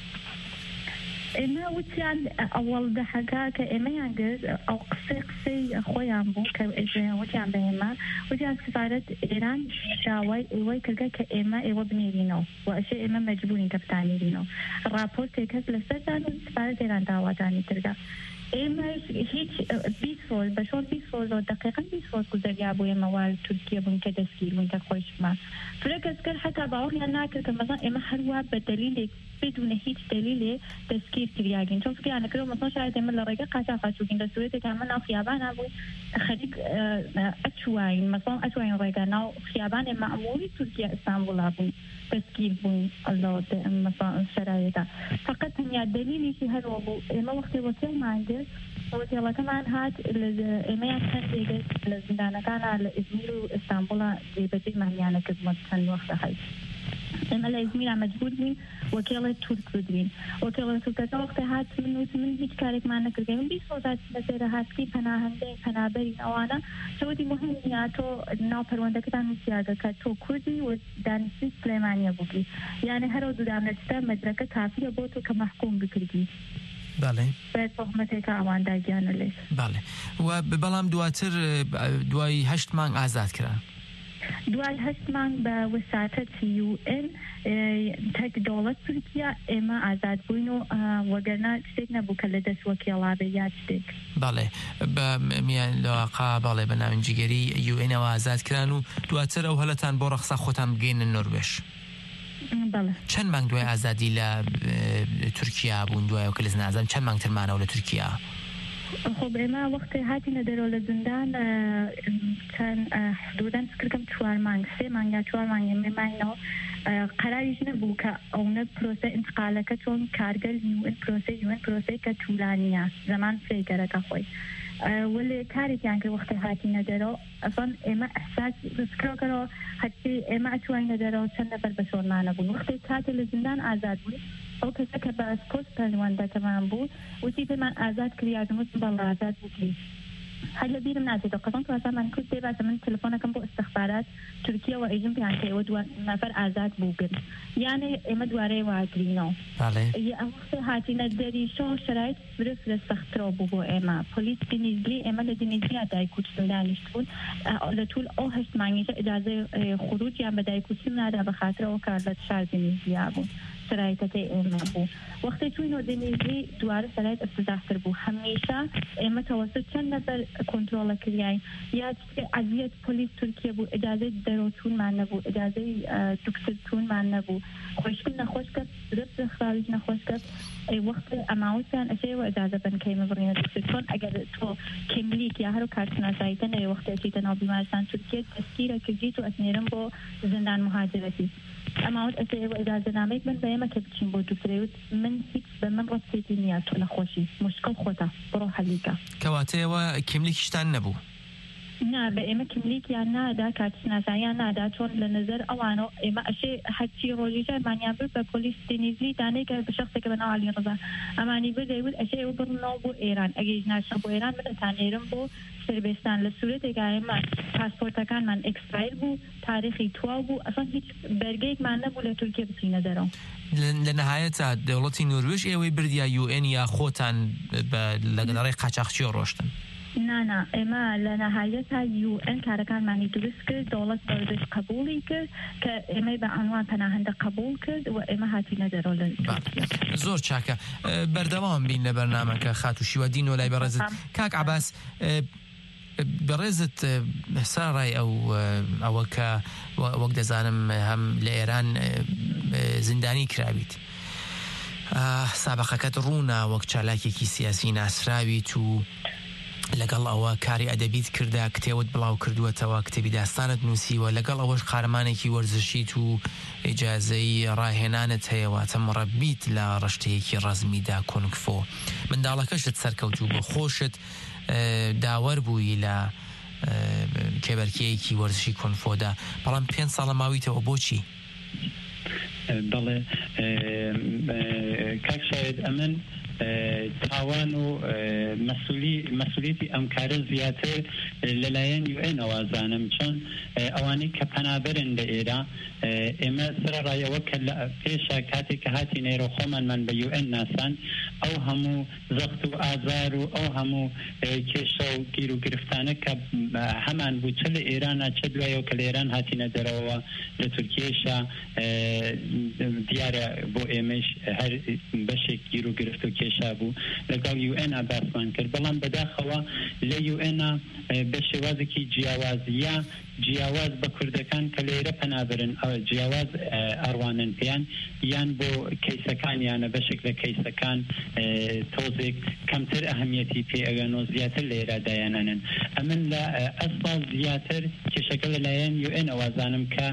Q: ئێمە وتیان ئەوەڵ دەحەکا کە ئێمەیان گرت ئەو قسەی خۆیان بوو کە وتیان بە ئێمە وتیان سفارەت ئێران داوای ئێوەی کردگە کە ئێوە بنێرینەوە و ئەشێ ئێمە مەجبورین کە بتانێرینەوە ڕاپۆرتێک هەست لەسەردان و سفارەت ئێران داواتانی کردگە ئێمە هیچ 20 ڕۆژ بە شۆر 20 ڕۆژ دقیقاً 20 ڕۆژ گوزەریا بوو ئێمەوە تورکیا بوون کە دەستگیر بوون کە خۆشمان فرە کەسکەر حتا باوەڕیان ناکرد کە مەزان ئێمە هەروە بە دلیلێک بدون هیچ دلیلێ دەستگیر کریاگەین چۆن فکریان نەکردەوە مەسڵ شاید ئێمە لە ڕێگە قاچاق چووکین لە سوورەتێک ئەمە ناو خیابانە بوو خەریک ئەچوین مەسڵ ئەچوین ڕێگە ناو خیابانێ مەعموری تورکیا ئیستانبوڵا بوون دەستگیر بوون مەسڵ شەرایەتە فقط تەنیا دلیلیشی هەروە بوو ئێمە وەختی وەکیلمان کرد وەکیڵەکەمان هات ئێمەیان کەسێک لە زیندانەکانە لە ئیزمیر و ئیستانبوڵە جێبەجێمانیانە کردمە چەند وەختە هەیت ئێمە لە ئیزمیرا مەجبور بووین وەکیڵی تورک بدوین وەکیڵی تورکەکە وەختی هات من هیچ کارێکمان نەکردین من 20 ڕۆژ لەسێرە هاتکی پەناهەندەی پەنابەرین ئەوانە سەوەتی مهم نیە تۆ ناو پەروەندەکەتان نووسیاگە کە تۆ کوردی و دانیشتووی سلێمانیە بووی یانە هەرەوە دوودامەتە مەدرەکە کافیە بۆ تۆ کە مەحکوم بکردی
P: باڵێ
Q: تۆهمەتێکە ئەواندا گیانە لێت
P: باڵێ و بەڵام دواتر دوای 8 مانگ ئازاد کرا
Q: دوای 8 مانگ بە وساتەتی UN تەک دەوڵەت تورکیا ئێمە ئازاد بووین و وەگەرنا شتێک نەبوو کە لە دەست وەکیڵا بێ یا شتێک
P: باڵێ بە میان لەواقع باڵێ بە ناوەنجیگەری UN ئازاد کران و دواتر ئەو هەلەتان بۆ ڕەخسا خۆتان بگەینە نۆروێژ چەند مانگ دوای ئازادی لە تورکیا بوون دوایەوە کە لە زنازان چەند مانگ ترمانەوە لە تورکیا
Q: خب ئێمە وەختی هاتینە دەرەوە لە زیندان چەند حدوداً فکرکەم 4 مانگ 3 مانگ یا 4 مانگ ئێمەماینەوە قەراریش نەبوو کە ئەوە پرۆسە ئینتقالەکە چۆن کارگەل UN پرۆسەی کە توولانیە زەمان سێگەرەکە خۆی ولی کارێکیان کرد وەختی هاتینە دەرەوە ئەسڵان ئێمە ئەحساس فکرەکەەوە هەتی ئێمە ئەتوانینە دەرەوە چەند نەفەر بە شۆرمانە بوون وەختی کاتێ لە زیندان ئازاد بوون ئەو کەسە کە بە ئەسپۆس پەروەندەکەمان بوو وتی پێمان ئازاد کردیاگەمت بەڵ ئازاد بووی هل بيرم نازل قصنت وزمان كنت بعد من تلفوننا كم بو استخبارات تركيا وإيجن بيان كي ودوا نفر آزاد بوجن يعني مدواري وعدرينو يا أخي هاتي ندري شو شرايط فرف رسخترو بو إما بوليس دنيزلي إما لدنيزلي أداي كوتشن دانشتون لطول أوهش معنيشة إجازة خروج يعني بداي كوتشن هذا بخاطر وكارلت شار دنيزلي أبو شرایطی ایمه بو وقتی توی نو دنیزی دوار شرایط افتضاح تر بو همیشه ایمه توسط چند نفر کنترل کریای یا عزیت پلیس ترکیه بو اجازه دروتون من نبو اجازه دکترتون من نبو خوشکن نخوش کد رفت خارج نخوش کد ای وقت اماوتان اشی و اجازه بن که مبرین دکترتون اگر تو کملیک یا هر کارتنا زایتن ای وقت اشی تنها بیمارستان ترکیه تسکیر کجی تو اسنیرم بو زندان مهاجرتی اماوت اشی و اجازه نامیک من بایم که بچین بو دکتریوت من هیچ به من رفتی نیات تو نخوشی مشکل خدا برو حلیکا
P: کواته و کملیکشتان نبو
Q: نه به ایمه کملیک یا نه دا کارتشناسایی یا نه دا چون لنظر اوانو ایمه اشی حدی روزیجا مانیان بود به پلیس دنیزلی دانه که به شخصی که بنا علی رضا امانی بود ایود اشی او برنو بو ایران اگه ناشا بو ایران من تانیرم بو سربستان لصورت اگه ایمه پاسپورت کان من اکسپایر بو تاریخی تواو بو اصلا هیچ برگه من نبو لترکیه بسینه دارم
P: لنهایت دولتی نروژ ایوی بردیا یو ان یا خوتان لگداره قاچاقچی روشتن
Q: نه اما لنهایت یو ان کارکان معنی درست کرد دولت بردش قبولی کرد که اما به عنوان پناهنده قبول کرد و اما هاتی نداره
P: زور چاکه بردوام بین لبرنامه که خاتوشی و دین ولای برزت کاک عباس برزت سارای او که وقت دزانم هم لإيران زندانی کرابید سابقەکەت ڕوونا وەک چالاکێکی سیاسی ناسراویت و لەگەڵ ئەوە کاری ئەدەبیت کردا کتێوت بڵاو کردووەتەوە کتێبی داستانت نووسیوە لەگەڵ ئەوەش قارەمانێکی وەرزشیت و ئیجازەی ڕاهێنانت هەیەواتە مڕەبیت لە ڕشتەیەکی ڕەزمیدا کۆنگفۆ منداڵەکەشت سەرکەوتوو بۆ خۆشت داوەر بووی لە کێبەرکەیەکی وەرزشی کۆنفۆدا بەڵام 5 ساڵە ماویتەوە بۆچی؟
R: بەڵێ کاک شاید ئەمن تاوان و مەسئولیەتی ئەم کارە زیاتر لەلایەن UN ئەوازانم چۆن ئەوانەی کە پەنابەرن لە ئێرە ئێمە سەرڕایەوە کە لە پێشە کاتێک کە هاتی نێرە خۆمانمان بە UN ناسان ئەو هەموو زەخت و ئازار و ئەو هەموو کێشە و گیر و گرفتانە کە هەمان بوو چ لە ئێرانە چ دوایەوە کە لە ئێران هاتینە دەرەوە لە تورکیەشە دیارە بۆ ئێمەش هەر بەشێک گیر و گرفت و کێشا بوو لەگەڵ UN باسمان کرد بەڵام بەداخەوە لە UN بە شێوازێکی جیاوازیە جیاواز بە کوردەکان کە لێرە پەنابرن جیاواز ئەڕوانن پێیان یان بۆ کەیسەکانیانە بەشێک لە کەیسەکان تۆزێک کەمتر ئەهەمیەتی پێ ئەگەن و زیاتر لە ئێرادایانەنن ئەمن لە ئەسڵ زیاتر کێشەکە لەلایەن UN ئەوازانم کە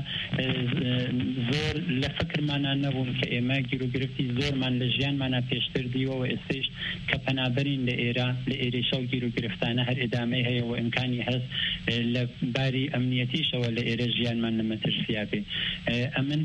R: زۆر لە فکرمانان نەبوون کە ئێمە گیر و گرفتی زۆرمان لە ژیانمانە پێشتر دیوەوە ئێستش کە پەنابەرین لە ئێرە لە ئێرێشە و گیر و گرفتانە هەر ئێدامەی هەیە و ئیمکانی هەست لە باری ئەمنیەتیشەوە لە ئێرە ژیانمان نەمەترسیا بێ ئەمن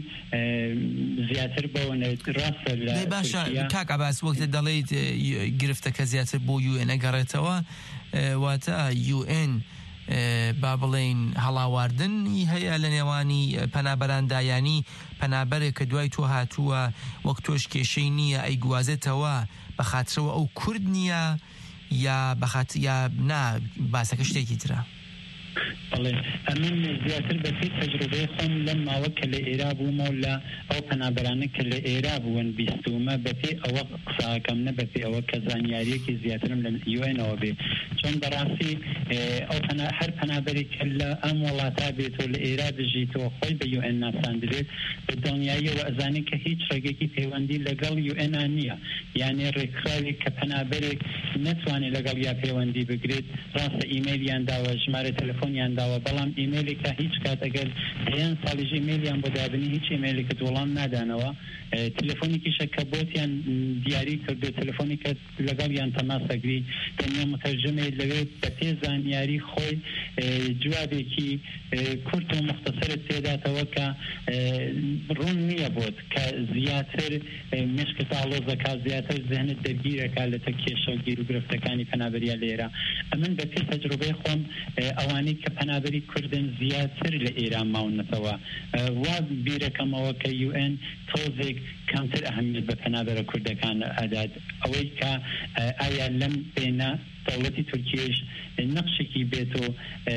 R: زیاتر بەوە ڕاستە لە
P: باشە کاک عەباس وەکتە دەڵێیت گرفتەکە زیاتر بۆ UN ئەگەڕێتەوە واتە UN با بڵێن هەڵاواردنی هەیە لە نێوانی پەنابەراندا ینی پەنابەرێک کە دوای تۆ هاتووە وەک تۆش کێشەی نییە ئەیگوازێتەوە بە خاترەوە ئەو کورد نییە یا بەخات یا نا باسەکە شتێکی ترە
R: بەڵێ ئەمن زیاتر بەپی تەجروبەی خۆم لەم ماوە کە لە ئێرا بوومە و لە ئەو پەنابەرانە کە لە ئێرا بوون بیستومە بەپێ ئەوە قساکەم نە بەپێ ئەوە کە زانیاریەکی زیاترم لە UN ئەوە بێ چۆن بەڕاستی ئەو هەر پەنابەری کە لە ئەم وڵاتا بێتەوە لە ئێرا دژیتەوە خۆی بە UN ناساندرێت بە دڵنیاییەوە ئەزانی کە هیچ ڕێگەکی پەیوەندی لەگەڵ UN نییە یانێ ڕێکخراوی کە پەنابەرێک نەتوانێت لەگەڵ یا پەیوەندی بگرێت ڕاستە ئیمەیلیان داوە ژمارە تەلەفۆن تەلەفۆنیان داوە بەڵام ئیمێلێکە هیچ کات ئەگەر هەیەن ساڵیژ ئیمێلیان بۆ دابنی هیچ ئیمێلێکت وەڵام نادانەوە تەلەفۆنێکیشە کە بۆتیان دیاری کردو تەلەفۆنێکە لەگەڵیان تەماسەگری تەنیا متەرجمێ لەوێ بە پێ زانیاری خۆی جوابێکی کورت و مختصرت تێداتەوە کە ڕوون نییە بۆت کە زیاتر مشکت ئاڵۆزەکە زیاتر ذهنت دەرگیرەکە لە تە کێشە و گیر و گرفتەکانی پەنابەریە لێرە ئەمن بە پێ تەجروبەی خۆم ئەوانەی کە پەنابەری کوردن زیاتر لە ئێران ماونەتەوە وا بیرەکەمەوە کە UN تۆزێک کەمتر ئەهەمیت بە پەنابەرە کوردەکان ئەدات ئەوەی کە ئایا لەم بینە دەوڵەتی تورکیش نەقشێکی بێت و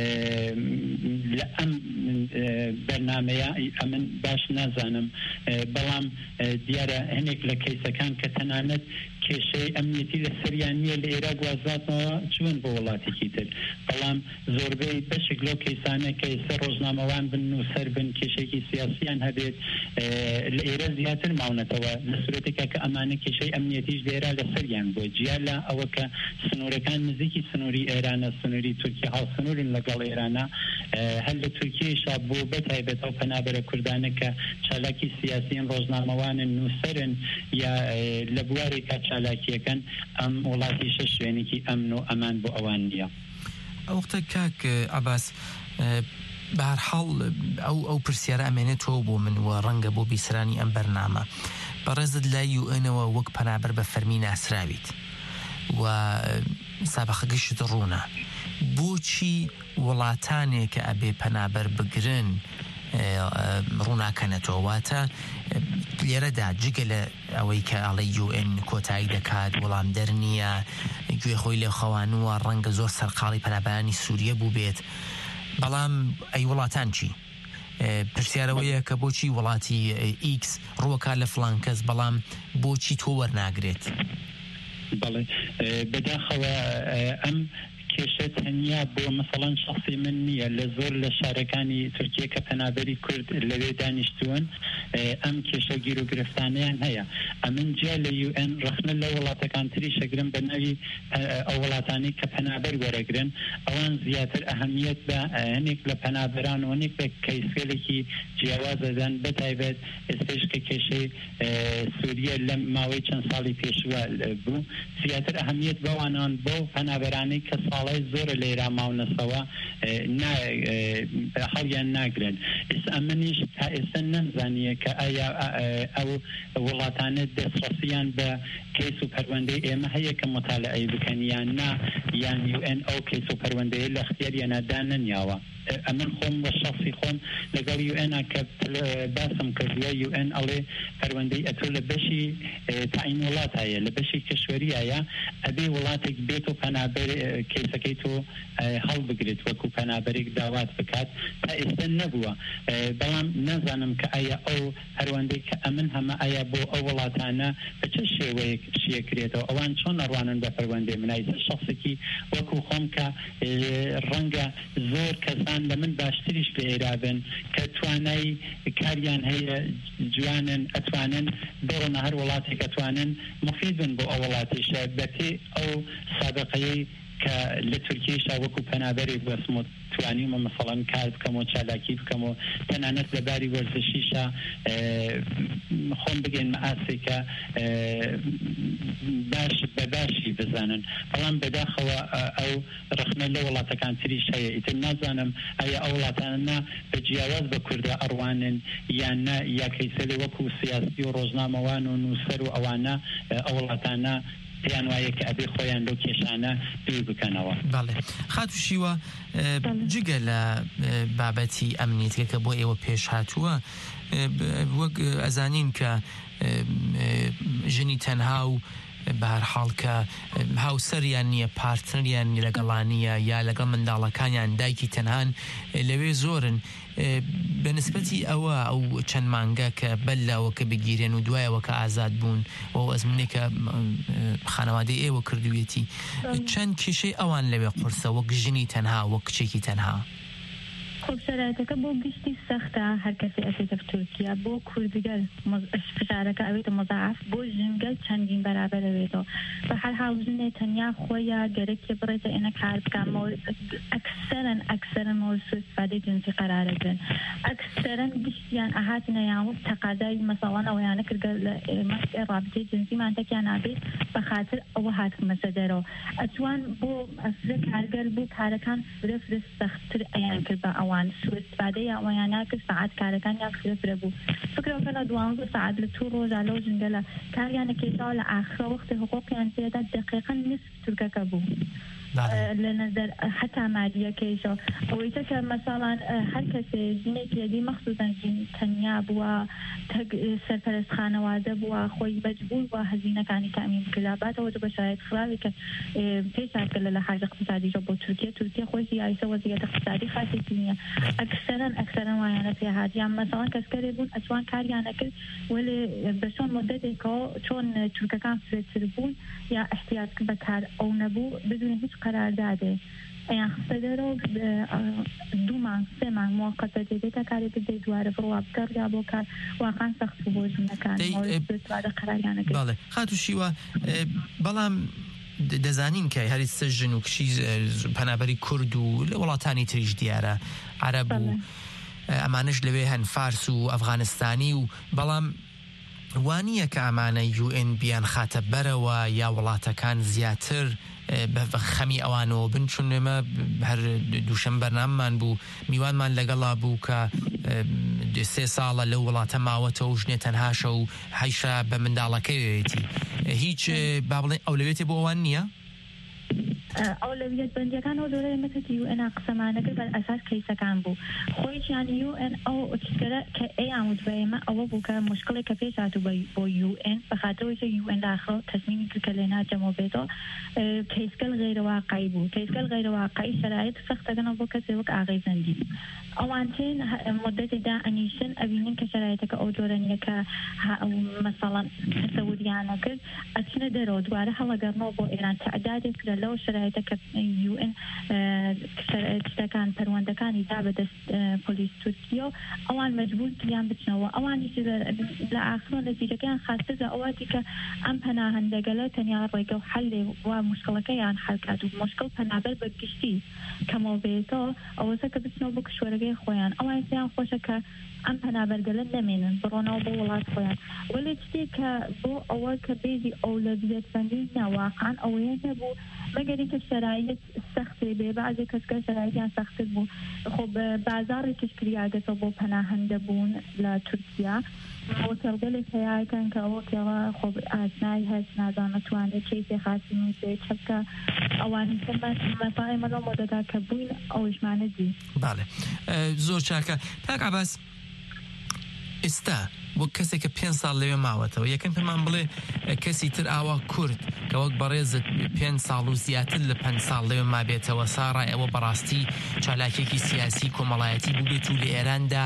R: لە ئەم بەرنامەیە ئەمن باش نازانم بەڵام دیارە هەنێک لە کەیسەکان کە تەنانەت کێشەی ئەمنیەتی لە سەریان نییە لە عێراق گوازاتەوە چوون بۆ وڵاتێکی تر بەڵام زۆربەی بەشێک لەو کەیسانە کە ئێستا ڕۆژنامەوان بن و سەر بن کێشێکی سیاسیان هەبێت لە ئێرە زیاتر ماونەتەوە لە سورەتێکە کە ئەمانە کێشەی ئەمنیەتیش لێرە لە سەریان بۆ جیا لە ئەوە کە سنوورەکان نزیکی سنووری ئێرانە سنووری تورکیا هاوسنوورن لەگەڵ ئێرانە هەر لە تورکیشا بۆ بەتایبەت ئەو پەنابەرە کوردانە کە چالاکی سیاسیین ڕۆژنامەوانن نووسەرن یا لە بوارێکە چالاکیەکەن ئەم وڵاتیشە شوێنێکی ئەمن و ئەمان بۆ ئەوان نییە
P: ئەوختە کاک ئاباس بەهەرحاڵ ئەو پرسیارە ئەمێنێتەوە بۆ من و ڕەنگە بۆ بیسرانی ئەم بەرنامە بەڕێزت لای UNەوە وەک پەنابەر بە فەرمی ناسراویت و سابقەکەشت ڕوونە بۆچی وڵاتانێک کە ئەبێ پەنابەر بگرن ڕووناکەنەتەوە واتە لێرەدا جگە لە ئەوەی کە ئەڵێ UN کۆتایی دەکات وەڵام دەرنیە گوێ خۆی لێ خەوانووە ڕەنگە زۆر سەرقاڵی پەنابەرانی سووریە بوو بێت بەڵام ئەی وڵاتان چی؟ پرسیارەوەیە کە بۆچی وڵاتی X ڕووەکە لە فڵان کەس بەڵام بۆچی تۆ وەرناگرێت؟
R: بەڵێ بەداخەوە ئەم کێشە تەنیا بۆ مەسەڵەن شخصی من نییە لە زۆر لە شارەکانی تورکیە کە پەنابەری کورد لەوێ دانیشتوون ئەم کێشە گیر و گرفتانیان هەیە ئەمن جیا لە UN ڕخنە لە وڵاتەکان تری شەگرن بە ناوی ئەو وڵاتانی کە پەنابەر وەرەگرن ئەوان زیاتر ئەهەمیت بە هەنێک لە پەنابەران و هەنێک بە کەیسێلێکی جیاوازەدان بەتایبەت ئێستش کە کێشەی سووریە لە ماوەی چەند ساڵی پێشوە بوو زیاتر ئەهەمیت بەوانان بۆ پەنابەرانەی کە ساڵای زۆرە لە ئێران ماونەسەوە هەڵیان ناگرن ئەمنیش تا ئێستا نەمزانیە کە ئایا ئەو وڵاتانە دەستڕەسیان بە کەیس و پەروەندەی ئێمە هەیە کە مطالعەی بکەن یان نا یان UN ئەو کەیس و پەروەندەیە لە اختیاریانەدا نەنیاوە ئەمن خۆم بە شخصی خۆم لەگەڵ UN کە باسم کردووە UN ئەڵێ پەروەندەی ئەتۆ لە بەشی تاین وڵاتایە لە بەشی کەشوەریایە ئەبێ وڵاتێک بێت و پەنابەر کەیسەکەی تۆ هەڵبگرێت وەکو پەنابەرێک داوات بکات تا ئێستا نەبووە بەڵام نازانم کە ئایا ئەو پەروەندەی کە ئەمن هەمە ئایا بۆ ئەو وڵاتانە بە چه شێوەیەک شیەکرێتەوە ئەوان چۆن ئەڕوانن بە پەروەندەی منایزە شخصێکی وەکو خۆم کە ڕەنگە زۆر کەسان لە من باشتریش لە ئێرابن کە توانای کاریان هەیە جوانن ئەتوانن بڕۆنە هەر وڵاتێک ئەتوانن مفیدن بۆ ئەو وڵاتیشە بەپێ ئەو سابقەیەی کە لە تورکیشا وەکو پەنابەرێک وەسم و توانیمە مەسەڵەن کار بکەم و چالاکی بکەم و تەنانەت لەباری وەرزشیشە خۆم بگەین مەئاسێکە باش بە باشی بزانن بەڵام بەداخەوە ئەو ڕخنە لە وڵاتەکان تریش هەیە ئیتر نازانم ئایا ئەو وڵاتانە بە جیاواز بە کوردە ئەڕوانن یان نا یا کەیسەلێ وەکو سیاسی و ڕۆژنامەوان و نووسەر و ئەوانە ئەو وڵاتانە پێیان وایە کە ئەبێ خۆیان لەو کێشانە دوور بکەنەوە
P: بەڵێ خاتوشیوە جگە لە بابەتی ئەمنیەتەکە بۆ ئێوە پێش هاتووە وەک ئەزانین کە ژنی تەنها و بەهەرحاڵ کە هاوسەریان نییە پارتنەریان لەگەڵانیە یا لەگەڵ منداڵەکانیان دایکی تەنهان لەوێ زۆرن بە نسبەتی ئەوە ئەو چەند مانگە کە بەلاوە کە بگیرێن و دوایەوە کە ئازاد بوون و ئەزمونێکە خانەوادەی ئێوە کردوێتی چەند کێشەی ئەوان لەوێ قورسە وەک ژنی تەنها وەک کچێکی تەنها
Q: خب شرایطەکە بۆ گشتی سەختە هەر کەسێ ئەچێتە تورکیا بۆ کوردگەل فشارەکە ئەوێتە مضاعف بۆ ژنگەل چەندین بەرابەر ئەوێتەوە بە هەر حاڵ ژنێ تەنیا خۆیە گەرەکێ بڕێتە ئێنە کار بکەمەوە ئەکسەرن مۆزوع استفادەی جنسی قەرارەگرن ئەکسەرن گشتیان ئاهاتنە یان تەقاضای مەسەڵەن ئەوەیانە کردگە لە مەسئلەی رابطەی جنسیمان تێکیان نابێت بە خاتر ئەوە هاتمەسە دەرەوە ئەتوان بۆ ئەفرە کارگەر بۆ کارەکان فرە سەختتر ئەیان کرد بە ئەوان سوء استفادەی ئەوەیان ناکرد سەعات کارەکان یان فرە بوو فکرەوە لە 12 سەعات لە تو ڕۆژە لەو ژنگەلە کاریانە کێشاوە لە ئاخرە وەختی حقوقیان تێدا دقیقاً نصف تورکەکە بوو لە نظر حتا مالیەکەیشەوە ئەوەیتە کە مەساڵان هەر کەسێ ژنێکی لەدی مەخصوصاً تەنیا بووە سەرپەرست خانەوادە بووە خۆی مەجبور بووە هەزینەکانی تامین بکراباتەوە بە شرایط خراپی کە پێشاکە لە حاج اقتصادیەوە بۆ تورکیا خۆشی یایسە وەزیەت اقتصادی خاصێکی نییە ئەکسەرەن وایانە پێهات یان مەساڵان کەسکەرێ بوون ئەتوان کاریانە کرد وەلێ بە چۆن مدەتێکەوە چۆن تورکەکان فرێتر بوون یا احتیاج بەکار ئەو نەبوو بدون هیچ قەراردادێ ئەیان خستە دەرەوە 2 مانگ 3 مانگ موقەتە دێتە کارێک بدەیت دوارە بڕوا بکەڕ یا بۆ کار واقعا سەخت بۆ ژنەکان قەراریانە
P: بەڵێ خاتوشیوە بەڵام دەزانین کە هەری سەژن و کشی پەنابەری کورد و لە وڵاتانی تریش دیارە عەرەب و ئەمانش لەوێ هەن فارس و ئەفغانستانی و بەڵام وانییە کە ئەمانە UN بیان خاتە بەرەوە یا وڵاتەکان زیاتر بە خەمی ئەوانەوە بن چون ئێمە هەر دووشەمە بەرنامەمان بوو میوانمان لەگەڵا بوو کە 3 ساڵە لەو وڵاتە ماوەتەوە و ژنێ تەنهاشە و حیشە بە منداڵەکەیەتی هیچ با بڵێن ئەولەوێتی بۆ ئەوان نییە؟
Q: ئەولەویەت بەندیەکان ئەو دۆرەیە مەکەتی UN قسەمانەکە بەر ئەساس کەیسەکان بوو خۆیشیان UN ئەو ئۆتیسکەرە کە ئەیان وتبەیەمە ئەوە بوو کە مشکڵێک کە پێش هاتوو بۆ UN بەخاتەوەی کە UN داخل تەسمیمی کرد کە لێ ناچەمەوە بێتەوە کەیسکەل غیرواقعی بوو کەیسکەل غیرواقعی شرایط سەختەکەنەوە بۆ کەسێ وەک ئاغای زەندی ئەوان تێن مدەتێکدا ئەنیشن ئەبینن کە شرایطەکە ئەو جۆرە نییە کە مەسەڵەن تەسەووریانە کرد ئەچنە دەرەوە دوارە هەڵەگەڕنەوە بۆ ئێران تەعدادێک لە لەو شرایطە کە UN شتەکان پەروەندەکانی دا بەدەست پۆلیس تورکیا ئەوان مەجبور کلیان بچنەوە ئەوانی لە ئاخرۆ نەتیجەکەیان خاستردا ئەواتی کە ئەم پەناهەندەگەلە تەنیا ڕێگە و حەلێ وا مشکڵەکەیان حەلکات و مشکڵ پەنابەر بەگشتی کەمەوە بێتەوە ئەوەسە کە بچنەوە بۆ کشوەرەکەی خۆیان ئەوان پێیان خۆشە کە ئەم پەنابەرگەلە نەمێنن بڕۆنەوە بۆ وڵات خۆیان وەلێ شتێک کە بۆ ئەوە کە بێزی ئەولەویەت بەندی ناواقعان ئەوەیە نەبوو مەگەری کە شرایط سەختێ بێ بەعزێ کەسکە شرایطیان سەختتر بوو خۆ بازاڕی کشکریاگەتەوە بۆ پەناهەندە بوون لە تورکیا هۆتێلگەلێک هەیەکەن کە ئەوەکەوە خۆ ئاسنای هەست نازانەتوانێت کەیسێ خاصی نووسێ چەکە ئەوانی مەساڵی مەڵە مۆدەدا کە بووین ئەوشمانە دی
P: باڵێ زۆر چاکە کاک عەباس ئێستا بۆ کەسێک کە 5 ساڵ لەوێ ماوەتەوە یەکەم پێمان بڵێ کەسی تر ئاوا کورد کە وەک بەڕێزت 5 ساڵ و زیاتر لە 5 ساڵ لەوێ مابێتەوە ساڕای ئەوە بەڕاستی چالاکێکی سیاسی کۆمەڵایەتی بووبێت و لە ئێراندا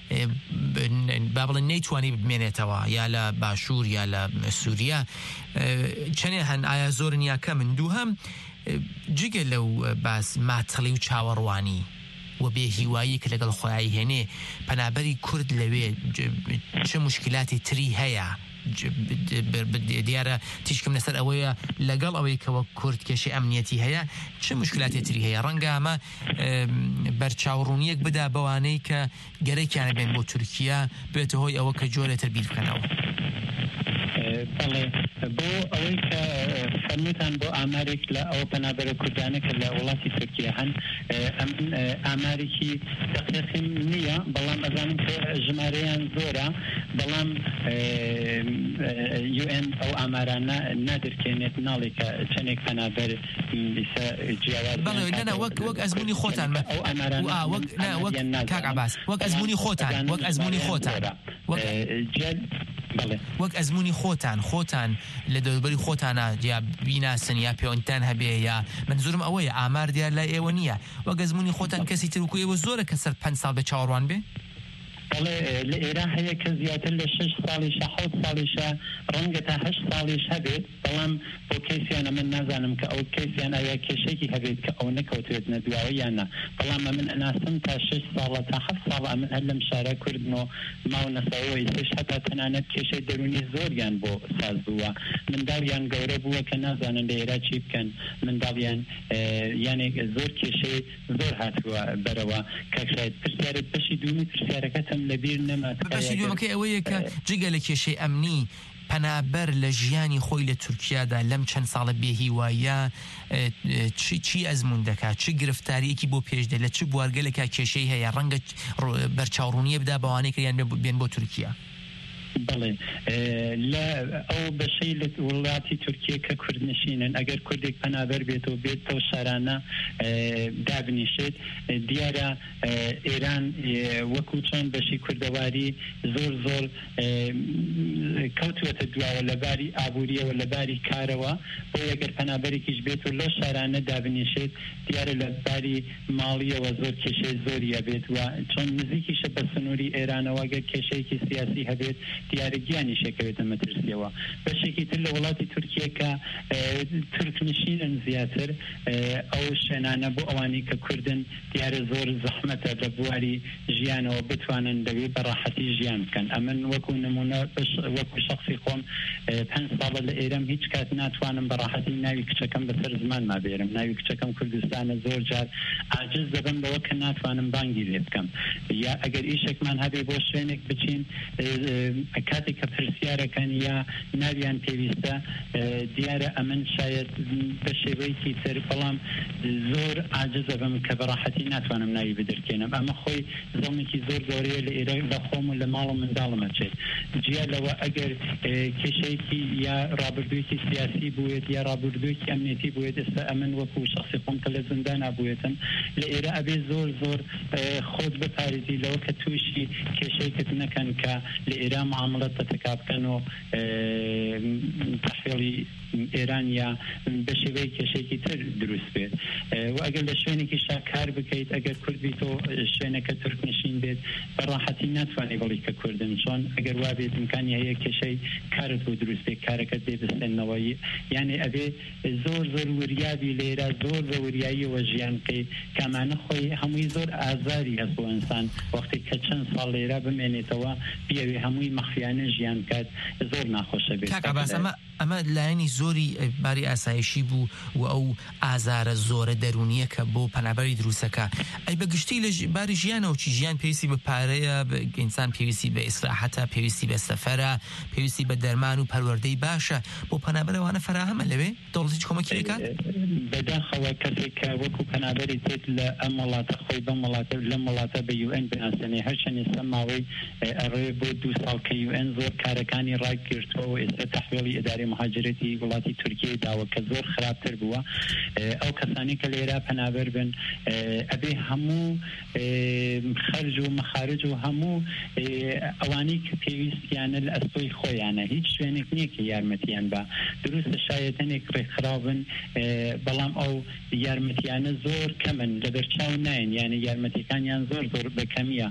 P: با بڵێن نەیتوانی بمێنێتەوە یا لە باشوور یا لە سووریا چەنێ هەن ئایا زۆرن یا کەمن دووهەم جگە لەو باس ماتەڵی و چاوەڕوانی و بێ هیوایی کە لەگەڵ خۆیایی هێنێ پەنابەری کورد لەوێ چه مشکلاتی تری هەیە دیارە تیشکم لەسەر ئەوەیە لەگەڵ ئەوەی کەوە کورد کێشی ئەمنیەتی هەیە چه مشکلاتی تری هەیە ڕەنگە ئەمە بەرچاوڕوونیەک بدا بەوانەی کە گەرەکیانە بێن بۆ تورکیا بێتە هۆی ئەوە کە جۆرێتر بیر بکەنەوە
R: بەڵێ بۆ ئەوەی کە فەرمووتان بۆ ئامارێک لە ئەو پەنابەرە کوردانە کە لە وڵاتی تورکیا هەن ئەم ئامارێکی دەقیقی نییە بەڵام ئەزانم کە ژمارەیان زۆرە بەڵام UN ئەو ئامارانە نادرکێنێت ناڵێک کە چەندێک پەنابەر جیاواز
P: وەک ئەزمموی خۆتان
R: ئەو ئامارانە
P: کاک عەباس وەک ئەزمموی خۆتان وەک ئەزمموی خۆتان وەک ئەزمموی خۆتان لە دەوروبەری خۆتانە یا بیناسن یا پەیوەندیتان هەبێ یا منزورم ئەوەیە ئامار دیار لای ئێوە نییە وەک ئەزمموی خۆتان کەسی تر وکو ئێوە زۆرە کە سەر 5 ساڵ بە چاوەڕوان بێ
R: بەڵێ لە ئێران هەیە کە زیاتر لە 6 ساڵیشە 7 ساڵیشە ڕەنگە تا 8 ساڵیش هەبێت بەڵام بۆ کەسیانە من نازانم کە ئەو کەسیان ئایا کێشێکی هەبێت کە ئەو نەکەوتێت نەدواوە یاننا بەڵام من ئەناسم تا 6 ساڵە تا 7 ساڵە من هەر لەم شارە کوردنەوە ماو نەسەوەی سش هەتا تەنانەت کێشەی دەرونی زۆریان بۆ ساز بووە منداڵیان گەورە بووە کە نازانن لە ئێرا چی بکەن منداڵیان یانێ زۆر کێشەی زۆر هاتووە بەرەوە کاکشایت پرسیارت بەشی دومی پرسیارەکەتم لەبیر نەمات
P: بەشی دووەمەکەی ئەوەیە کە جگە لە کێشەی ئەمنی پەنابەر لە ژیانی خۆی لە تورکیادا لەم چەند ساڵە بێهیوایە چی ئەزمون دەکات چی گرفتاریەکی بۆ پێشدە لە چ بوارگەلێکا کێشەی هەیە ڕەنگە بەرچاوڕوونیە بدا بەوانەی کە یان بێن بۆ تورکیا
R: بەڵێ لە ئەو بەشەی لە وڵاتی تورکیە کە کوردنشینن ئەگەر کوردێک پەنابەر بێتەوە بێتەوە شارانە دابنیشێت دیارە ئێران وەکو چۆن بەشی کوردەواری زۆر کەوتوەتە دواوە لەباری ئابووریەوە لەباری کارەوە بۆ ئەگەر پەنابەرێکیش بێت و لەو شارانە دابنیشێت دیارە لە باری ماڵیەوە زۆر کێشەی زۆریە بێت وە چۆن نزیکیشە بە سنووری ئێرانەوە ئەگەر کێشەیەکی سیاسی هەبێت دیارە گیانی شەکەوێتە مەترسیەوە بەشێکی تر لە وڵاتی تورکیە کە تورکنشینن زیاتر ئەو شوێنانە بۆ ئەوانی کە کوردن دیارە زۆر زەحمەتە لە بواری ژیانەوە بتوانن دەوێت بەڕاحەتی ژیان بکەن ئەمن وەکو نمونە وەکو شخصی خۆم 5 ساڵە لە ئێرەم هیچ کات ناتوانم بەڕاحەتی ناوی کچەکەم بەسەر زمان ما بێرم ناوی کچەکەم کوردستانە زۆر جار عاجز دەبم بەوە کە ناتوانم بانگی لێ بکەم یا ئەگەر ئیشێکمان هەبێ بۆ شوێنێک بچین کاتێک کە پرسیارەکەن یا ناویان پێویستە دیارە ئەمن شاید بە شێوەیەکی تر بەڵام زۆر عاجزە بم کە بەڕاحەتی ناتوانم ناوی بدرکێنم ئەمە خۆی زەڵمێکی زۆر گەورەیە لە ئێرە لە خۆم و لە ماڵ و منداڵمە چێت جیا لەوە ئەگەر کێشەیەکی یا ڕابردوویەکی سیاسی بووێت یا ڕابردوویەکی ئەمنیەتی بووێت ئێستا ئەمن وەکو شخصی خۆم کە لە زندان نبووێتم لە ئێرە ئەبێ زۆر خۆت بپارێزی لەوە کە تووشی کێشەیەکت نەکەن کە لە ئێرە معاملەت بەتەکا بکەن و تەحویڵی ئێران یا بە شێوەیە کێشەیەکی تر دروست بێت و ئەگەر لە شوێنێکی کار بکەیت ئەگەر کورد بیتۆ شوێنەکە تورکنشین بێت بەڕاحەتی ناتوانێت بڵی کە کوردن چۆن ئەگەر وا بێت امکانی هەیە کێشەی کارت بۆ دروست بێت کارەکەت بێ بستێنەوەی یعنی ئەبێ زۆر وریابی لێرە زۆر بە وریاییەوە ژیان بکەی کامانە خۆی هەمووی زۆر ئازاری هەست بۆ ئینسان وەختی کە چەند ساڵ لێرە بمێنێتەوە بیاوێ هەمووی مەخفیانە ژیان کات زۆر ناخۆشە بێت
P: ئەمە لایەنی زۆری باری ئاسایشی بوو و ئەو ئازارە زۆرە دەرونیە کە بۆ پەنابەری دروستەکە ئەی بەگشتی لە باری ژیانەوە چی ژیان پێویستی بە پارەیە ئینسان پێویستی بە ئیسراحەتە پێویستی بە سەفەرە پێویستی بە دەرمان و پەروەردەی باشە بۆ پەنابەرەوانە فراهەمە لەوێ دەوڵەتی کۆمەکی دەکات
R: بەداخەوە کەسێک کە وەکو پەنابەری تێت لە ئەم وڵاتە خۆی بەم وڵاتە لەم وڵاتە بە UN بناسێنێ هەرچەند ئێستا ماوەی ئەڕێ بۆ 2 ساڵ کە UN زۆر کارەکانی ڕاگرتووە و ئێستا تەحویڵی ئیدارەی مهاجرەتی وڵاتی تورکیای داوە کە زۆر خراپتر بووە ئەو کەسانی کە لێرە پەنابەر بن ئەبێ هەموو خەرج و مەخارج و هەموو ئەوانەی کە پێویستیانە لە ئەستۆی خۆیانە هیچ شوێنێک نییە کە یارمەتیان بە دروستە شایەتەنێک ڕێکخراون بەڵام ئەو یارمەتیانە زۆر کەمن لە بەرچاو ناین یعنی یارمەتیەکانیان زۆر بەکەمیە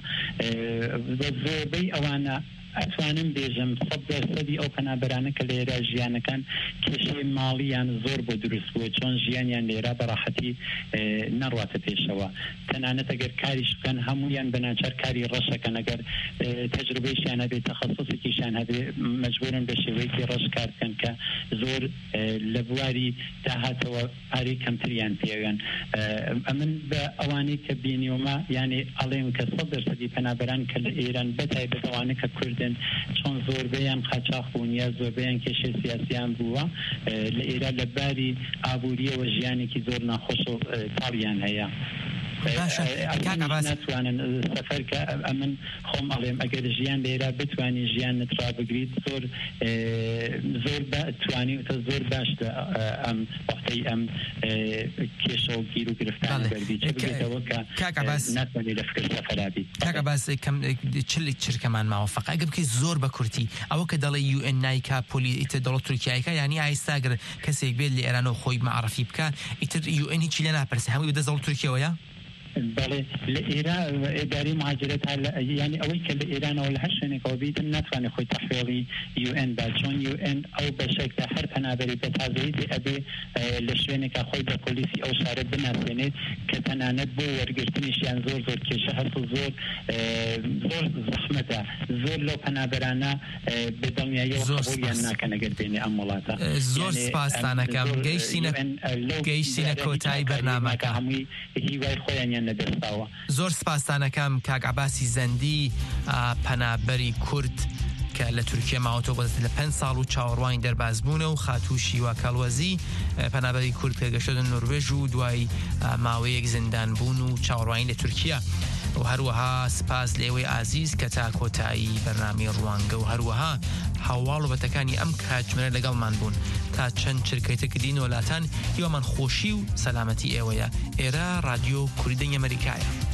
R: زۆربەی ئەوانە ئەتوانم بێژم 100% ئەو پەنابەرانە کە لێرە ژیانەکان کێشەی ماڵیان زۆر بۆ دروست بووە چۆن ژیانیان لێرە بەڕاحەتی نەڕواتە پێشەوە تەنانەت ئەگەر کاریش بکەن هەمویان بەناچار کاری ڕەشەکەن ئەگەر تەجروبەیشیان هەبێت تەخەسوسێکیشیان هەبێ مەجبورن بە شێوەیەکی ڕەش کار بکەن کە زۆر لە بواری داهاتەوە پارەی کەمتریان پێوێن ئەمن بە ئەوانەی کە بینیومە یعنی ئەڵێم کە 100% پەنابەران کە لە ئێران بەتایبەت ئەوانە کە کوردن چۆن زۆربەیان قاچاق بوون یا زۆربەیان کێشەی سیاسیان بووە لە ئێرە لە باری ئابووریەوە ژیانێکی زۆر ناخۆش و تاڵیان هەیە ناتوانن سەفەر کە ئەمن خۆم ئەڵێم ئەگەر ژیان لێرە بتوانانی ژیان نترا بگریت زۆر توانیتە زۆر باشتە ئەم وەختەی ئەم کێشە و گیر و گرفتان بەربی بێتەوە کە ناتوانێت لە فکر سەفەرابی
P: کاکە باس چرکەمان ماوەفەق ئەگە بکەی زۆر بە کورتی ئەوە کە دەڵێ UN نایکا پۆلیتە دەوڵەت تورکیایکە یعنی ئایستاگەر کەسێک بێت لە ئێرانەوە خۆی معرفی بکە ئیتر UN هیچی لێ ناپرسێ هەمووی بەدەست دەوڵەت تورکیەوەیە
R: بله لإيران إداري مهاجرة يعني أويك لإيران أو الهشنك أو بيد الناتواني خوي تحويلي UN باتشون UN أو بشكل حرف أنا بري بتعزيد أبي لشوينك أخوي ببوليسي أو شارب بناسيني كتنانت بو ورقرتنيش يعني زور كشهر زور زحمته زور لو أنا برانا بدنيا يوقفوا يعني كان قديني أمولاته
P: زور سپاسانه کم گەیشتینە کۆتایی بەرنامەکە زۆر سپاسانەکەم کاک عەباسی زەندی پەنابەری کورد کە لە تورکیا ماوەتەوە بەدەست لە 5 ساڵ و چاوەڕوانی دەربازبوونە و خاتوشی وا کەڵوەزی پەنابەری کورد کە گەشتە نۆروێژ و دوای ماوەیەک زیندان بوون و چاوەڕوانی لە تورکیا و هەروەها سپاس لێوەی ئازیز کە تا کۆتایی بەرنامەی ڕوانگە و هەروەها هەواڵ و بەتەکانی ئەم کاتژمێرە لەگەڵمان بوون تا چەند چرکەیتە کردین وڵاتان هیوامان خۆشی و سەلامەتی ئێوەیە ئێرە رادیۆ کوردی دەنگی ئەمریکایە